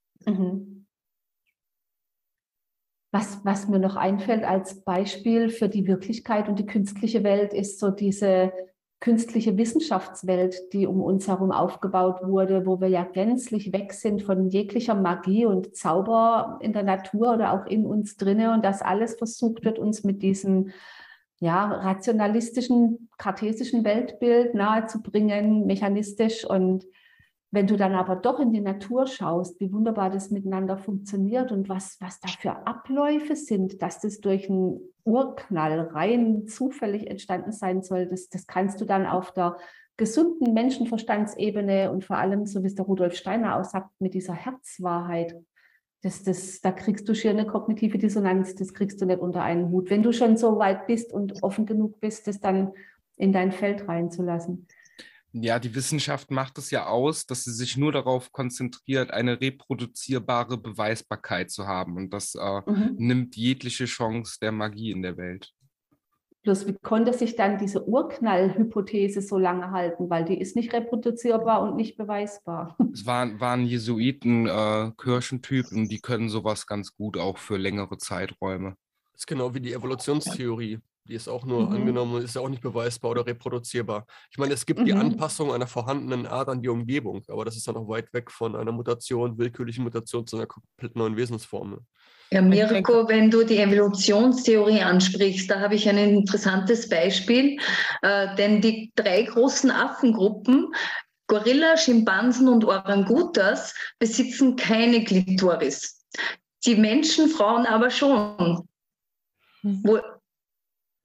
Was mir noch einfällt als Beispiel für die Wirklichkeit und die künstliche Welt, ist so diese künstliche Wissenschaftswelt, die um uns herum aufgebaut wurde, wo wir ja gänzlich weg sind von jeglicher Magie und Zauber in der Natur oder auch in uns drinne und das alles versucht wird, uns mit diesem rationalistischen, kartesischen Weltbild nahezubringen, mechanistisch. Und wenn du dann aber doch in die Natur schaust, wie wunderbar das miteinander funktioniert und was da für Abläufe sind, dass das durch einen Urknall rein zufällig entstanden sein soll, das kannst du dann auf der gesunden Menschenverstandsebene und vor allem, so wie es der Rudolf Steiner auch sagt, mit dieser Herzwahrheit, da kriegst du schier eine kognitive Dissonanz, das kriegst du nicht unter einen Hut. Wenn du schon so weit bist und offen genug bist, das dann in dein Feld reinzulassen. Ja, die Wissenschaft macht es ja aus, dass sie sich nur darauf konzentriert, eine reproduzierbare Beweisbarkeit zu haben. Und das nimmt jegliche Chance der Magie in der Welt. Bloß wie konnte sich dann diese Urknall-Hypothese so lange halten? Weil die ist nicht reproduzierbar und nicht beweisbar. Es waren Jesuiten, Kirchentypen, die können sowas ganz gut auch für längere Zeiträume. Das ist genau wie die Evolutionstheorie. Die ist auch nur angenommen und ist ja auch nicht beweisbar oder reproduzierbar. Ich meine, es gibt die Anpassung einer vorhandenen Art an die Umgebung, aber das ist dann auch weit weg von einer willkürlichen Mutation zu einer komplett neuen Wesensform. Ja, Mirko, wenn du die Evolutionstheorie ansprichst, da habe ich ein interessantes Beispiel, denn die 3 großen Affengruppen, Gorilla, Schimpansen und Orangutas, besitzen keine Klitoris. Die Menschenfrauen aber schon.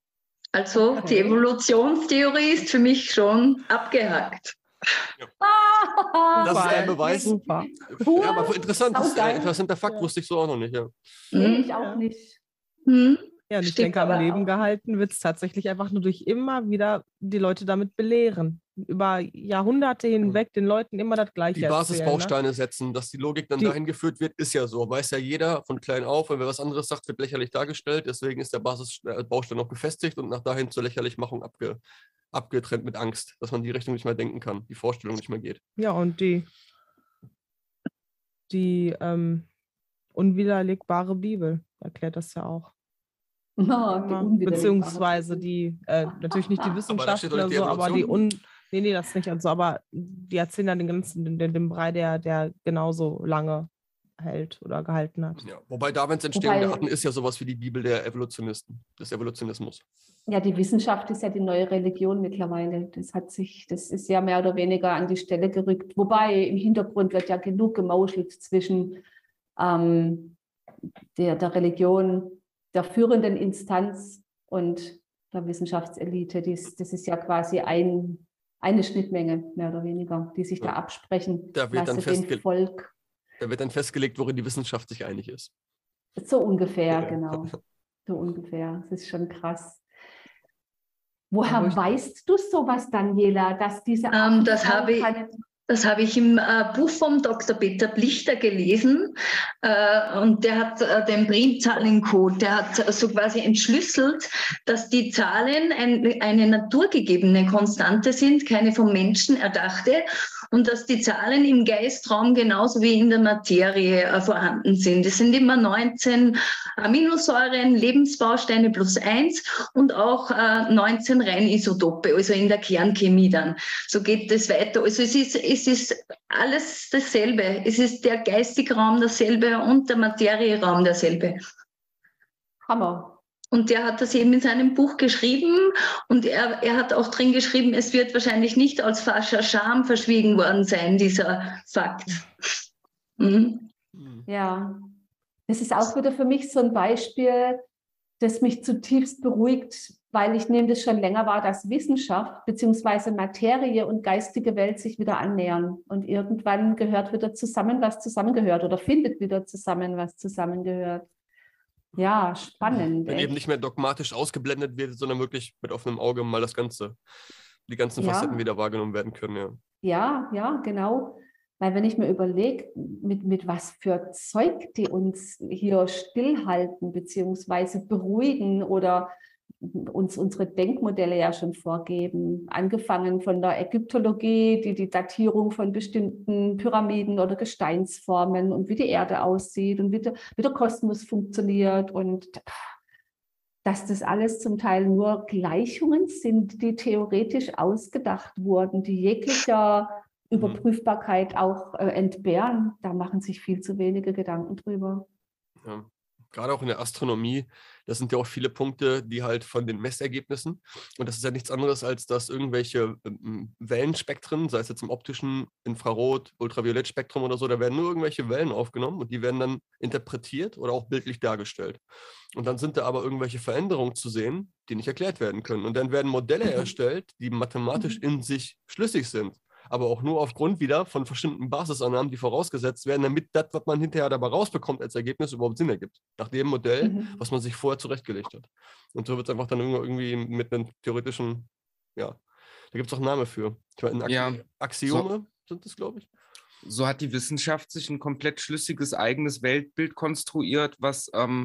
Also die Evolutionstheorie ist für mich schon abgehakt. Das ist ein Beweis. Super. Ja, aber interessanter Fakt, wusste ich so auch noch nicht. Ja. Nee, ich auch nicht. Ja, und ich Stimmt denke, am aber Leben auch. gehalten wird es tatsächlich einfach nur durch immer wieder die Leute damit belehren. Über Jahrhunderte hinweg den Leuten immer das Gleiche Die erzählen. Basisbausteine setzen, dass die Logik dann dahin geführt wird, ist ja so. Weiß ja jeder von klein auf, wenn wer was anderes sagt, wird lächerlich dargestellt. Deswegen ist der Basisbaustein noch gefestigt und nach dahin zur Lächerlichmachung abgetrennt mit Angst, dass man die Richtung nicht mehr denken kann, die Vorstellung nicht mehr geht. Ja, und die unwiderlegbare Bibel erklärt das ja auch. Beziehungsweise die, natürlich nicht die Wissenschaft oder so, aber nee, das nicht. Also, aber die erzählen dann den Brei, der genauso lange hält oder gehalten hat. Ja, wobei Darwins Entstehung der Arten ist ja sowas wie die Bibel der Evolutionisten, des Evolutionismus. Ja, die Wissenschaft ist ja die neue Religion mittlerweile. Das ist ja mehr oder weniger an die Stelle gerückt. Wobei im Hintergrund wird ja genug gemauschelt zwischen der Religion, der führenden Instanz und der Wissenschaftselite. Das ist ja quasi eine Schnittmenge, mehr oder weniger, die sich da absprechen. Da wird dem Volk. Da wird dann festgelegt, worin die Wissenschaft sich einig ist. So ungefähr, genau. So ungefähr. Das ist schon krass. Woher weißt du sowas, Daniela, dass diese Das habe ich im Buch vom Dr. Peter Blichter gelesen und der hat den Primzahlencode, der hat so quasi entschlüsselt, dass die Zahlen eine naturgegebene Konstante sind, keine vom Menschen erdachte und dass die Zahlen im Geistraum genauso wie in der Materie vorhanden sind. Es sind immer 19 Aminosäuren, Lebensbausteine +1 und auch 19 Reinisotope, also in der Kernchemie dann. So geht es weiter. Also es ist alles dasselbe. Es ist der geistige Raum dasselbe und der Materieraum derselbe. Hammer. Und der hat das eben in seinem Buch geschrieben und er hat auch drin geschrieben, es wird wahrscheinlich nicht als falscher Scham verschwiegen worden sein, dieser Fakt. Ja, das ist auch wieder für mich so ein Beispiel, das mich zutiefst beruhigt, weil ich nehme das schon länger wahr, dass Wissenschaft bzw. Materie und geistige Welt sich wieder annähern. Und irgendwann gehört wieder zusammen, was zusammengehört oder findet wieder zusammen, was zusammengehört. Ja, spannend. Wenn eben nicht mehr dogmatisch ausgeblendet wird, sondern wirklich mit offenem Auge mal die ganzen Facetten wieder wahrgenommen werden können. Ja, genau. Weil wenn ich mir überlege, mit was für Zeug die uns hier stillhalten beziehungsweise beruhigen oder uns unsere Denkmodelle ja schon vorgeben, angefangen von der Ägyptologie, die Datierung von bestimmten Pyramiden oder Gesteinsformen und wie die Erde aussieht und wie der Kosmos funktioniert und dass das alles zum Teil nur Gleichungen sind, die theoretisch ausgedacht wurden, die jeglicher Überprüfbarkeit auch entbehren. Da machen sich viel zu wenige Gedanken drüber. Ja. Gerade auch in der Astronomie, das sind ja auch viele Punkte, die halt von den Messergebnissen, und das ist ja nichts anderes, als dass irgendwelche Wellenspektren, sei es jetzt im optischen, Infrarot, Ultraviolettspektrum oder so, da werden nur irgendwelche Wellen aufgenommen und die werden dann interpretiert oder auch bildlich dargestellt. Und dann sind da aber irgendwelche Veränderungen zu sehen, die nicht erklärt werden können. Und dann werden Modelle erstellt, die mathematisch in sich schlüssig sind, aber auch nur aufgrund wieder von bestimmten Basisannahmen, die vorausgesetzt werden, damit das, was man hinterher dabei rausbekommt als Ergebnis, überhaupt Sinn ergibt. Nach dem Modell, was man sich vorher zurechtgelegt hat. Und so wird es einfach dann irgendwie mit einem theoretischen, da gibt es auch einen Namen für. Ich meine, Axiome sind das, glaube ich. So hat die Wissenschaft sich ein komplett schlüssiges eigenes Weltbild konstruiert, was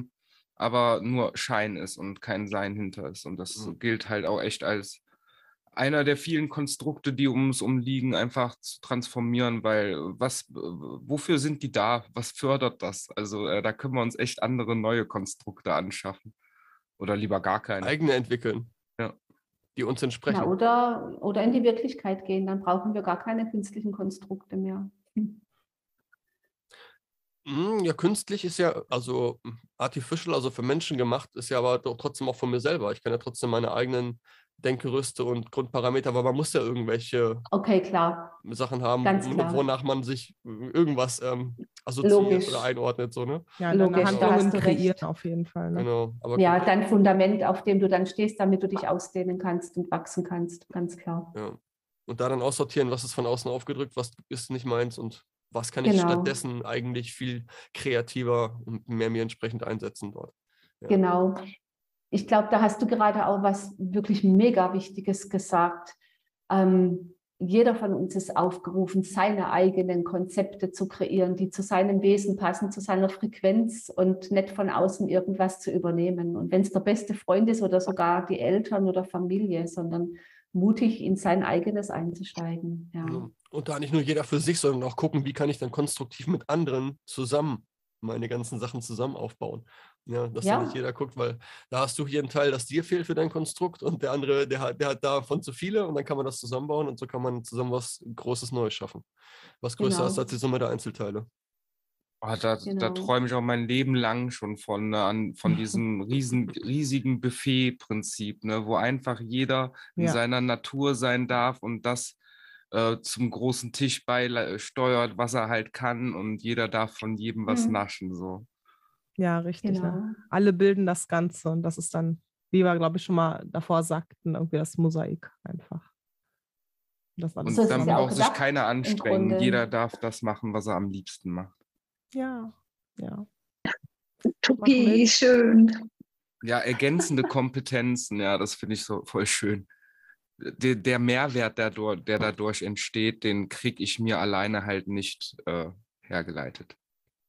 aber nur Schein ist und kein Sein hinter ist. Und das gilt halt auch echt als einer der vielen Konstrukte, die uns umliegen, einfach zu transformieren, weil wofür sind die da? Was fördert das? Also da können wir uns echt andere neue Konstrukte anschaffen. Oder lieber gar keine. Eigene entwickeln. Ja. Die uns entsprechen. Ja, oder in die Wirklichkeit gehen, dann brauchen wir gar keine künstlichen Konstrukte mehr. Ja, künstlich ist ja, also artificial, also für Menschen gemacht, ist ja aber doch trotzdem auch von mir selber. Ich kann ja trotzdem meine eigenen Denkgerüste und Grundparameter, aber man muss ja irgendwelche Okay, klar. Sachen haben, Ganz klar. wonach man sich irgendwas assoziiert Logisch. oder einordnet. So, ne? Ja, Logisch, deine da hast Handlungen du recht. kreieren auf jeden Fall. Ne? Genau. Aber Ja, dein Fundament, auf dem du dann stehst, damit du dich ausdehnen kannst und wachsen kannst, ganz klar. ja. Und da dann aussortieren, was ist von außen aufgedrückt, was ist nicht meins und was kann ich Genau. stattdessen eigentlich viel kreativer und mehr mir entsprechend einsetzen dort. Ja. Genau. Ich glaube, da hast du gerade auch was wirklich mega Wichtiges gesagt. Jeder von uns ist aufgerufen, seine eigenen Konzepte zu kreieren, die zu seinem Wesen passen, zu seiner Frequenz und nicht von außen irgendwas zu übernehmen. Und wenn es der beste Freund ist oder sogar die Eltern oder Familie, sondern mutig in sein eigenes einzusteigen. Ja. Und da nicht nur jeder für sich, sondern auch gucken, wie kann ich dann konstruktiv mit anderen zusammen meine ganzen Sachen zusammen aufbauen. Ja, dass da nicht jeder guckt, weil da hast du hier einen Teil, das dir fehlt für dein Konstrukt und der andere, der hat davon zu viele und dann kann man das zusammenbauen und so kann man zusammen was Großes Neues schaffen. Was größer ist als die Summe der Einzelteile. Da träume ich auch mein Leben lang schon von diesem riesigen Buffet-Prinzip, ne, wo einfach jeder in seiner Natur sein darf und das zum großen Tisch beisteuert, was er halt kann und jeder darf von jedem was naschen. So. Ja, richtig. Genau. Ne? Alle bilden das Ganze und das ist dann, wie wir, glaube ich, schon mal davor sagten, irgendwie das Mosaik einfach. Und dann braucht sich keiner anstrengen. Jeder darf das machen, was er am liebsten macht. Ja, ja. Utopie, schön. Ja, ergänzende Kompetenzen, ja, das finde ich so voll schön. Der Mehrwert, der dadurch entsteht, den kriege ich mir alleine halt nicht hergeleitet.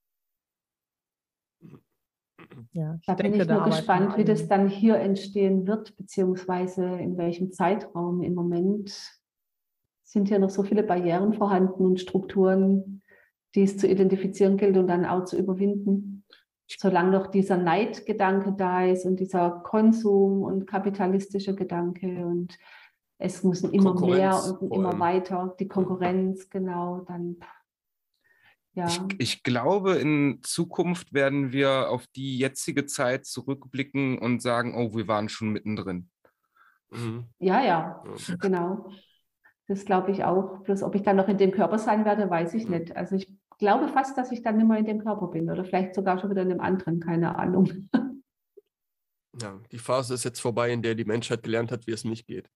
Ja, Da bin ich nur gespannt, wie das dann hier entstehen wird, beziehungsweise in welchem Zeitraum. Im Moment sind hier noch so viele Barrieren vorhanden und Strukturen, die es zu identifizieren gilt und dann auch zu überwinden. Solange noch dieser Neidgedanke da ist und dieser Konsum und kapitalistische Gedanke und es muss immer mehr und immer weiter, die Konkurrenz, genau, dann ja. Ich glaube, in Zukunft werden wir auf die jetzige Zeit zurückblicken und sagen, oh, wir waren schon mittendrin. Ja, genau. Das glaube ich auch. Bloß ob ich dann noch in dem Körper sein werde, weiß ich nicht. Also ich glaube fast, dass ich dann nicht mehr in dem Körper bin oder vielleicht sogar schon wieder in einem anderen, keine Ahnung. Ja, die Phase ist jetzt vorbei, in der die Menschheit gelernt hat, wie es nicht geht.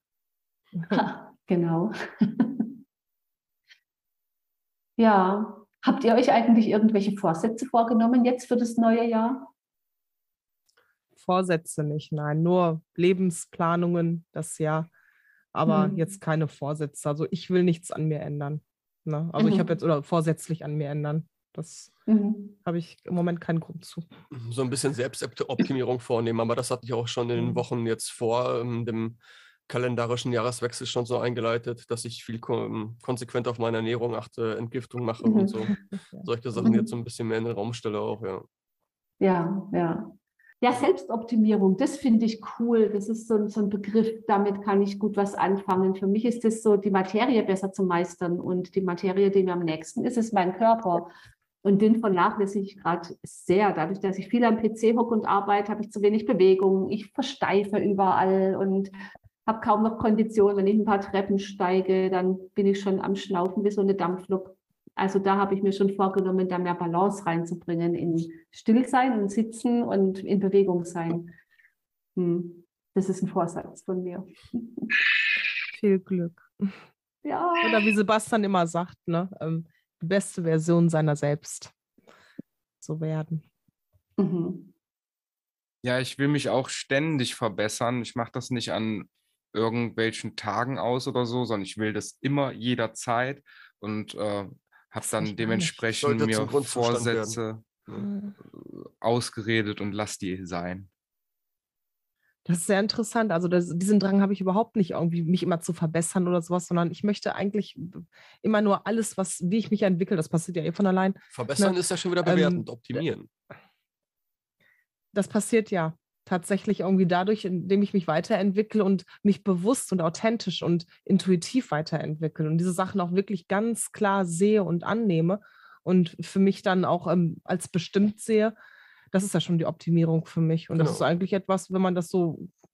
Genau. Ja. Habt ihr euch eigentlich irgendwelche Vorsätze vorgenommen jetzt für das neue Jahr? Vorsätze nicht, nein, nur Lebensplanungen das Jahr, aber jetzt keine Vorsätze. Also ich will nichts an mir ändern. Ne? Also ich habe jetzt, oder vorsätzlich an mir ändern. Das habe ich im Moment keinen Grund zu. So ein bisschen Selbstoptimierung vornehmen, aber das hatte ich auch schon in den Wochen jetzt vor dem kalendarischen Jahreswechsel schon so eingeleitet, dass ich viel konsequent auf meine Ernährung achte, Entgiftung mache und so. Solche Sachen jetzt so ein bisschen mehr in den Raum stelle auch, Ja. Ja, Selbstoptimierung, das finde ich cool. Das ist so ein Begriff, damit kann ich gut was anfangen. Für mich ist es so, die Materie besser zu meistern und die Materie, die mir am nächsten ist mein Körper. Und den vernachlässige ich gerade sehr. Dadurch, dass ich viel am PC hocke und arbeite, habe ich zu wenig Bewegung. Ich versteife überall und habe kaum noch Kondition. Wenn ich ein paar Treppen steige, dann bin ich schon am Schnaufen wie so eine Dampflok. Also da habe ich mir schon vorgenommen, da mehr Balance reinzubringen in Stillsein und Sitzen und in Bewegung sein. Das ist ein Vorsatz von mir. Viel Glück. Ja. Oder wie Sebastian immer sagt, ne? Die beste Version seiner selbst zu werden. Ja, ich will mich auch ständig verbessern. Ich mache das nicht an irgendwelchen Tagen aus oder so, sondern ich will das immer jederzeit und habe dann dementsprechend mir Vorsätze ausgeredet und lass die sein. Das ist sehr interessant. Also diesen Drang habe ich überhaupt nicht, irgendwie mich immer zu verbessern oder sowas, sondern ich möchte eigentlich immer nur alles, wie ich mich entwickle, das passiert ja von allein. Verbessern ist ja schon wieder bewertend, optimieren. Das passiert ja tatsächlich irgendwie dadurch, indem ich mich weiterentwickle und mich bewusst und authentisch und intuitiv weiterentwickle und diese Sachen auch wirklich ganz klar sehe und annehme und für mich dann auch als bestimmt sehe. Das ist ja schon die Optimierung für mich. Und das ist eigentlich etwas, wenn man das so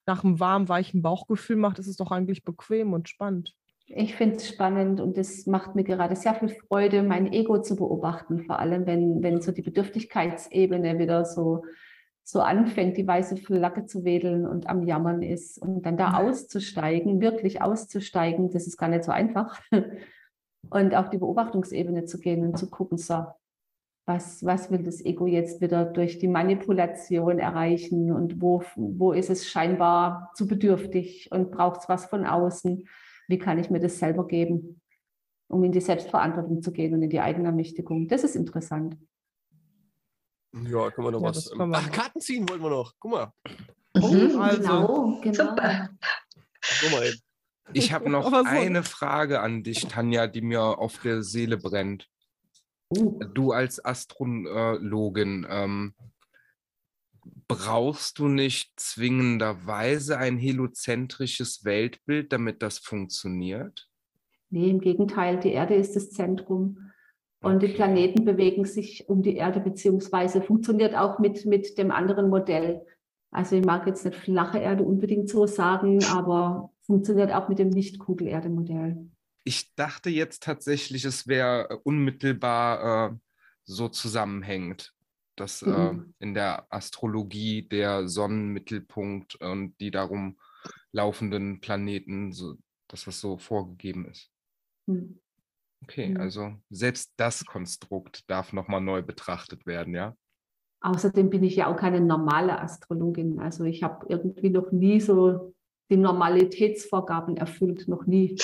nach einem warmen, weichen Bauchgefühl macht, ist es doch eigentlich bequem und spannend. Ich finde es spannend und es macht mir gerade sehr viel Freude, mein Ego zu beobachten, vor allem wenn so die Bedürftigkeitsebene wieder so anfängt, die weiße Flagge zu wedeln und am Jammern ist und dann da auszusteigen, wirklich auszusteigen, das ist gar nicht so einfach. Und auf die Beobachtungsebene zu gehen und zu gucken, so, was will das Ego jetzt wieder durch die Manipulation erreichen und wo ist es scheinbar zu bedürftig und braucht es was von außen? Wie kann ich mir das selber geben, um in die Selbstverantwortung zu gehen und in die Eigenermächtigung? Das ist interessant. Ja, können wir noch was. Ach, Karten ziehen wollten wir noch. Guck mal. Genau. Super. Guck mal eben. Ich habe noch eine Frage an dich, Tanja, die mir auf der Seele brennt. Du als Astrologin, brauchst du nicht zwingenderweise ein heliozentrisches Weltbild, damit das funktioniert? Nee, im Gegenteil, die Erde ist das Zentrum. Und die Planeten bewegen sich um die Erde, beziehungsweise funktioniert auch mit dem anderen Modell. Also ich mag jetzt nicht flache Erde unbedingt so sagen, aber funktioniert auch mit dem Nicht-Kugelerde-Modell. Ich dachte jetzt tatsächlich, es wäre unmittelbar so zusammenhängend, dass in der Astrologie der Sonnenmittelpunkt und die darum laufenden Planeten, dass das so vorgegeben ist. Okay, also selbst das Konstrukt darf nochmal neu betrachtet werden, ja? Außerdem bin ich ja auch keine normale Astrologin. Also ich habe irgendwie noch nie so die Normalitätsvorgaben erfüllt, noch nie.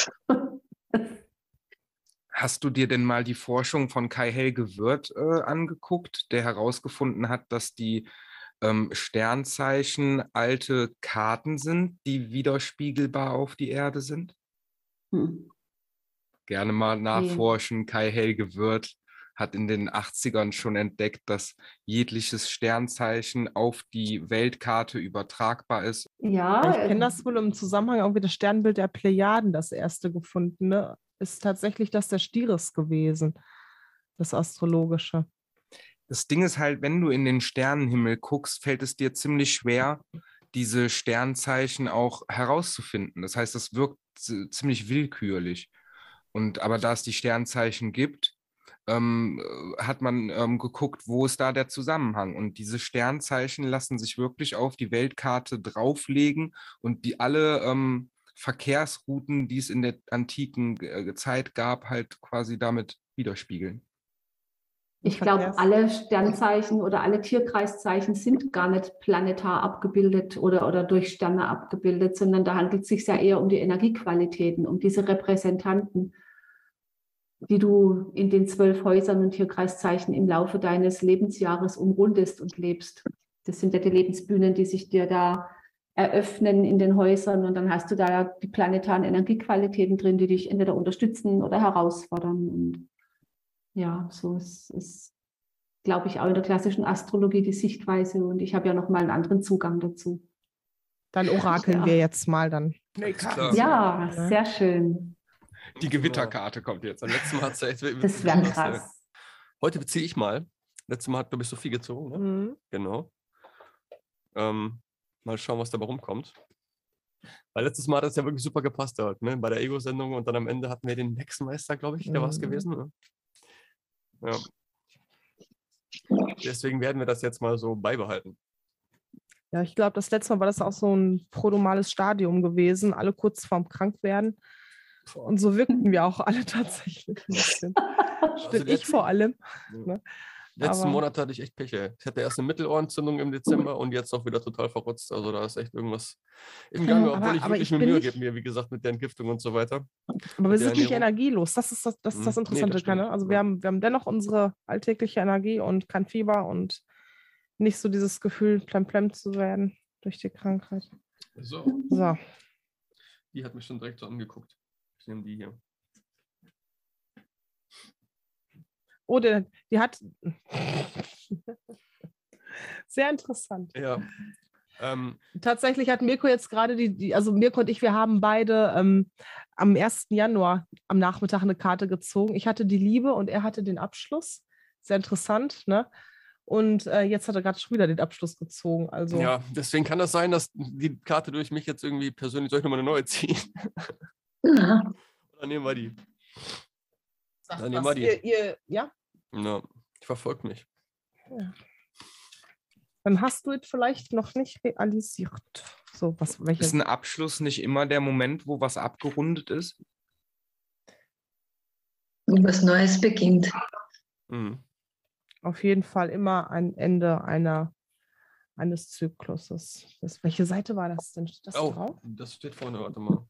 Hast du dir denn mal die Forschung von Kai-Helge Wirth angeguckt, der herausgefunden hat, dass die Sternzeichen alte Karten sind, die widerspiegelbar auf die Erde sind? Gerne mal nachforschen. Kai-Helge Wirth hat in den 80ern schon entdeckt, dass jegliches Sternzeichen auf die Weltkarte übertragbar ist. Ja, ich kenne das wohl im Zusammenhang irgendwie das Sternbild der Plejaden, das erste gefundene. Ist tatsächlich das der Stieres gewesen, das Astrologische. Das Ding ist halt, wenn du in den Sternenhimmel guckst, fällt es dir ziemlich schwer, diese Sternzeichen auch herauszufinden. Das heißt, es wirkt ziemlich willkürlich. Aber da es die Sternzeichen gibt, hat man geguckt, wo ist da der Zusammenhang. Und diese Sternzeichen lassen sich wirklich auf die Weltkarte drauflegen und die alle Verkehrsrouten, die es in der antiken Zeit gab, halt quasi damit widerspiegeln. Ich glaube, alle Sternzeichen oder alle Tierkreiszeichen sind gar nicht planetar abgebildet oder durch Sterne abgebildet, sondern da handelt es sich ja eher um die Energiequalitäten, um diese Repräsentanten, die du in den 12 Häusern und Tierkreiszeichen im Laufe deines Lebensjahres umrundest und lebst. Das sind ja die Lebensbühnen, die sich dir da eröffnen in den Häusern und dann hast du da die planetaren Energiequalitäten drin, die dich entweder unterstützen oder herausfordern. Und ja, so ist, glaube ich, auch in der klassischen Astrologie die Sichtweise und ich habe ja noch mal einen anderen Zugang dazu. Dann orakeln wir jetzt mal dann. Ja, sehr schön. Die Gewitterkarte kommt jetzt. Beim letzten Mal hat es das wäre krass. Heute beziehe ich mal. Letztes Mal hat, glaube ich, Sophie gezogen. Ne? Genau. Mal schauen, was dabei rumkommt. Weil letztes Mal hat das ja wirklich super gepasst dort, ne? Bei der Ego-Sendung und dann am Ende hatten wir den Hexenmeister, glaube ich, der war es gewesen. Ne? Ja. Deswegen werden wir das jetzt mal so beibehalten. Ja, ich glaube, das letzte Mal war das auch so ein prodromales Stadium gewesen, alle kurz vorm Krankwerden. Und so wirkten wir auch alle tatsächlich ein bisschen. Also ich vor allem. Ja. Ne? Letzten Monat hatte ich echt Pech. Ich hatte erst eine Mittelohrentzündung im Dezember und jetzt auch wieder total verrotzt. Also da ist echt irgendwas im Gange, obwohl ich wirklich mir Mühe gebe, mir, wie gesagt, mit der Entgiftung und so weiter. Aber wir sind nicht energielos. Das ist das Interessante. Nee, das also wir haben dennoch unsere alltägliche Energie und kein Fieber und nicht so dieses Gefühl, plemplem zu werden durch die Krankheit. So. Die hat mich schon direkt so angeguckt. Ich nehme die hier. Oh, die hat... Sehr interessant. Ja. Tatsächlich hat Mirko jetzt gerade also Mirko und ich, wir haben beide am 1. Januar am Nachmittag eine Karte gezogen. Ich hatte die Liebe und er hatte den Abschluss. Sehr interessant, ne? Und jetzt hat er gerade schon wieder den Abschluss gezogen. Also Ja, deswegen kann das sein, dass die Karte durch mich jetzt irgendwie persönlich, soll ich nochmal eine neue ziehen? Ja. Oder nehmen wir die? sagt Dann nehmen was. wir die. Ja? Ja, verfolgt mich. Ja. Dann hast du es vielleicht noch nicht realisiert. So, Ist welches? ein Abschluss nicht immer der Moment, wo was abgerundet ist? Und was Neues beginnt. Mhm. Auf jeden Fall immer ein Ende eines Zykluses. Welche Seite war das denn? Steht das drauf? Das steht vorne, warte mal.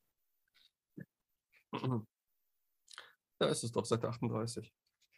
Da ist es doch, Seite 38.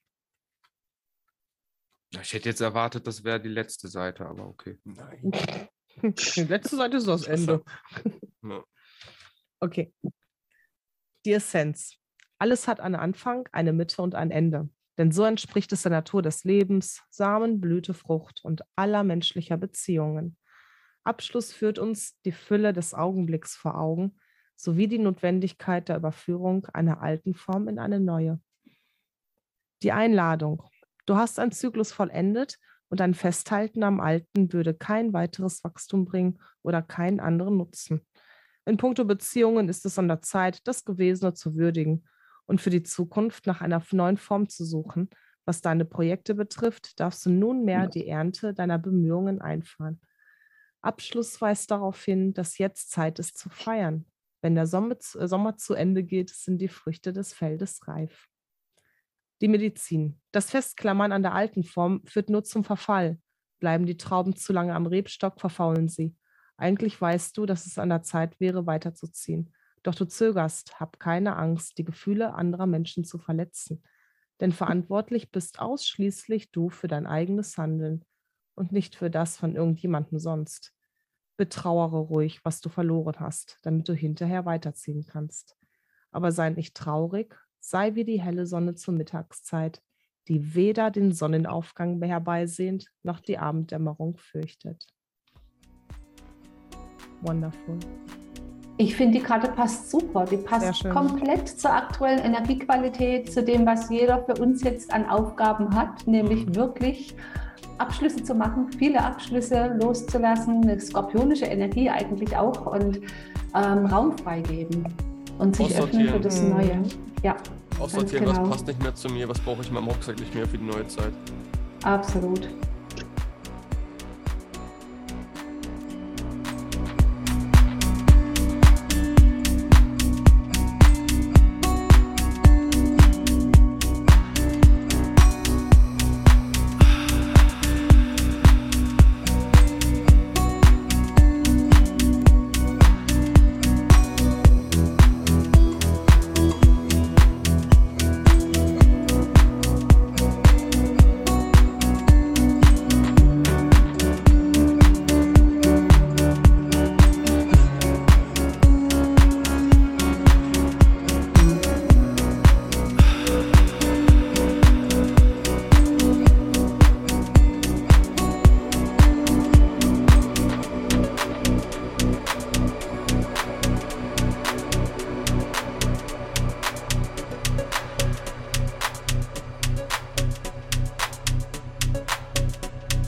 Ich hätte jetzt erwartet, das wäre die letzte Seite, aber okay. Nein. Die letzte Seite ist das Ende. Ja. Okay. Die Essenz. Alles hat einen Anfang, eine Mitte und ein Ende. Denn so entspricht es der Natur des Lebens, Samen, Blüte, Frucht und aller menschlicher Beziehungen. Abschluss führt uns die Fülle des Augenblicks vor Augen, sowie die Notwendigkeit der Überführung einer alten Form in eine neue. Die Einladung. Du hast einen Zyklus vollendet und ein Festhalten am Alten würde kein weiteres Wachstum bringen oder keinen anderen Nutzen. In puncto Beziehungen ist es an der Zeit, das Gewesene zu würdigen und für die Zukunft nach einer neuen Form zu suchen. Was deine Projekte betrifft, darfst du nunmehr die Ernte deiner Bemühungen einfahren. Abschluss weist darauf hin, dass jetzt Zeit ist zu feiern. Wenn der Sommer zu Ende geht, sind die Früchte des Feldes reif. Die Medizin. Das Festklammern an der alten Form führt nur zum Verfall. Bleiben die Trauben zu lange am Rebstock, verfaulen sie. Eigentlich weißt du, dass es an der Zeit wäre, weiterzuziehen. Doch du zögerst, hab keine Angst, die Gefühle anderer Menschen zu verletzen. Denn verantwortlich bist ausschließlich du für dein eigenes Handeln und nicht für das von irgendjemandem sonst. Betrauere ruhig, was du verloren hast, damit du hinterher weiterziehen kannst. Aber sei nicht traurig, sei wie die helle Sonne zur Mittagszeit, die weder den Sonnenaufgang herbeisehnt, noch die Abenddämmerung fürchtet. Wonderful. Ich finde, die Karte passt super. Die Sehr passt schön. komplett zur aktuellen Energiequalität, zu dem, was jeder für uns jetzt an Aufgaben hat, nämlich wirklich Abschlüsse zu machen, viele Abschlüsse loszulassen, eine skorpionische Energie eigentlich auch und Raum freigeben und sich öffnen für das Neue. Ja, Aussortieren, ganz genau. was passt nicht mehr zu mir, was brauche ich in meinem Rucksack nicht mehr für die neue Zeit. Absolut.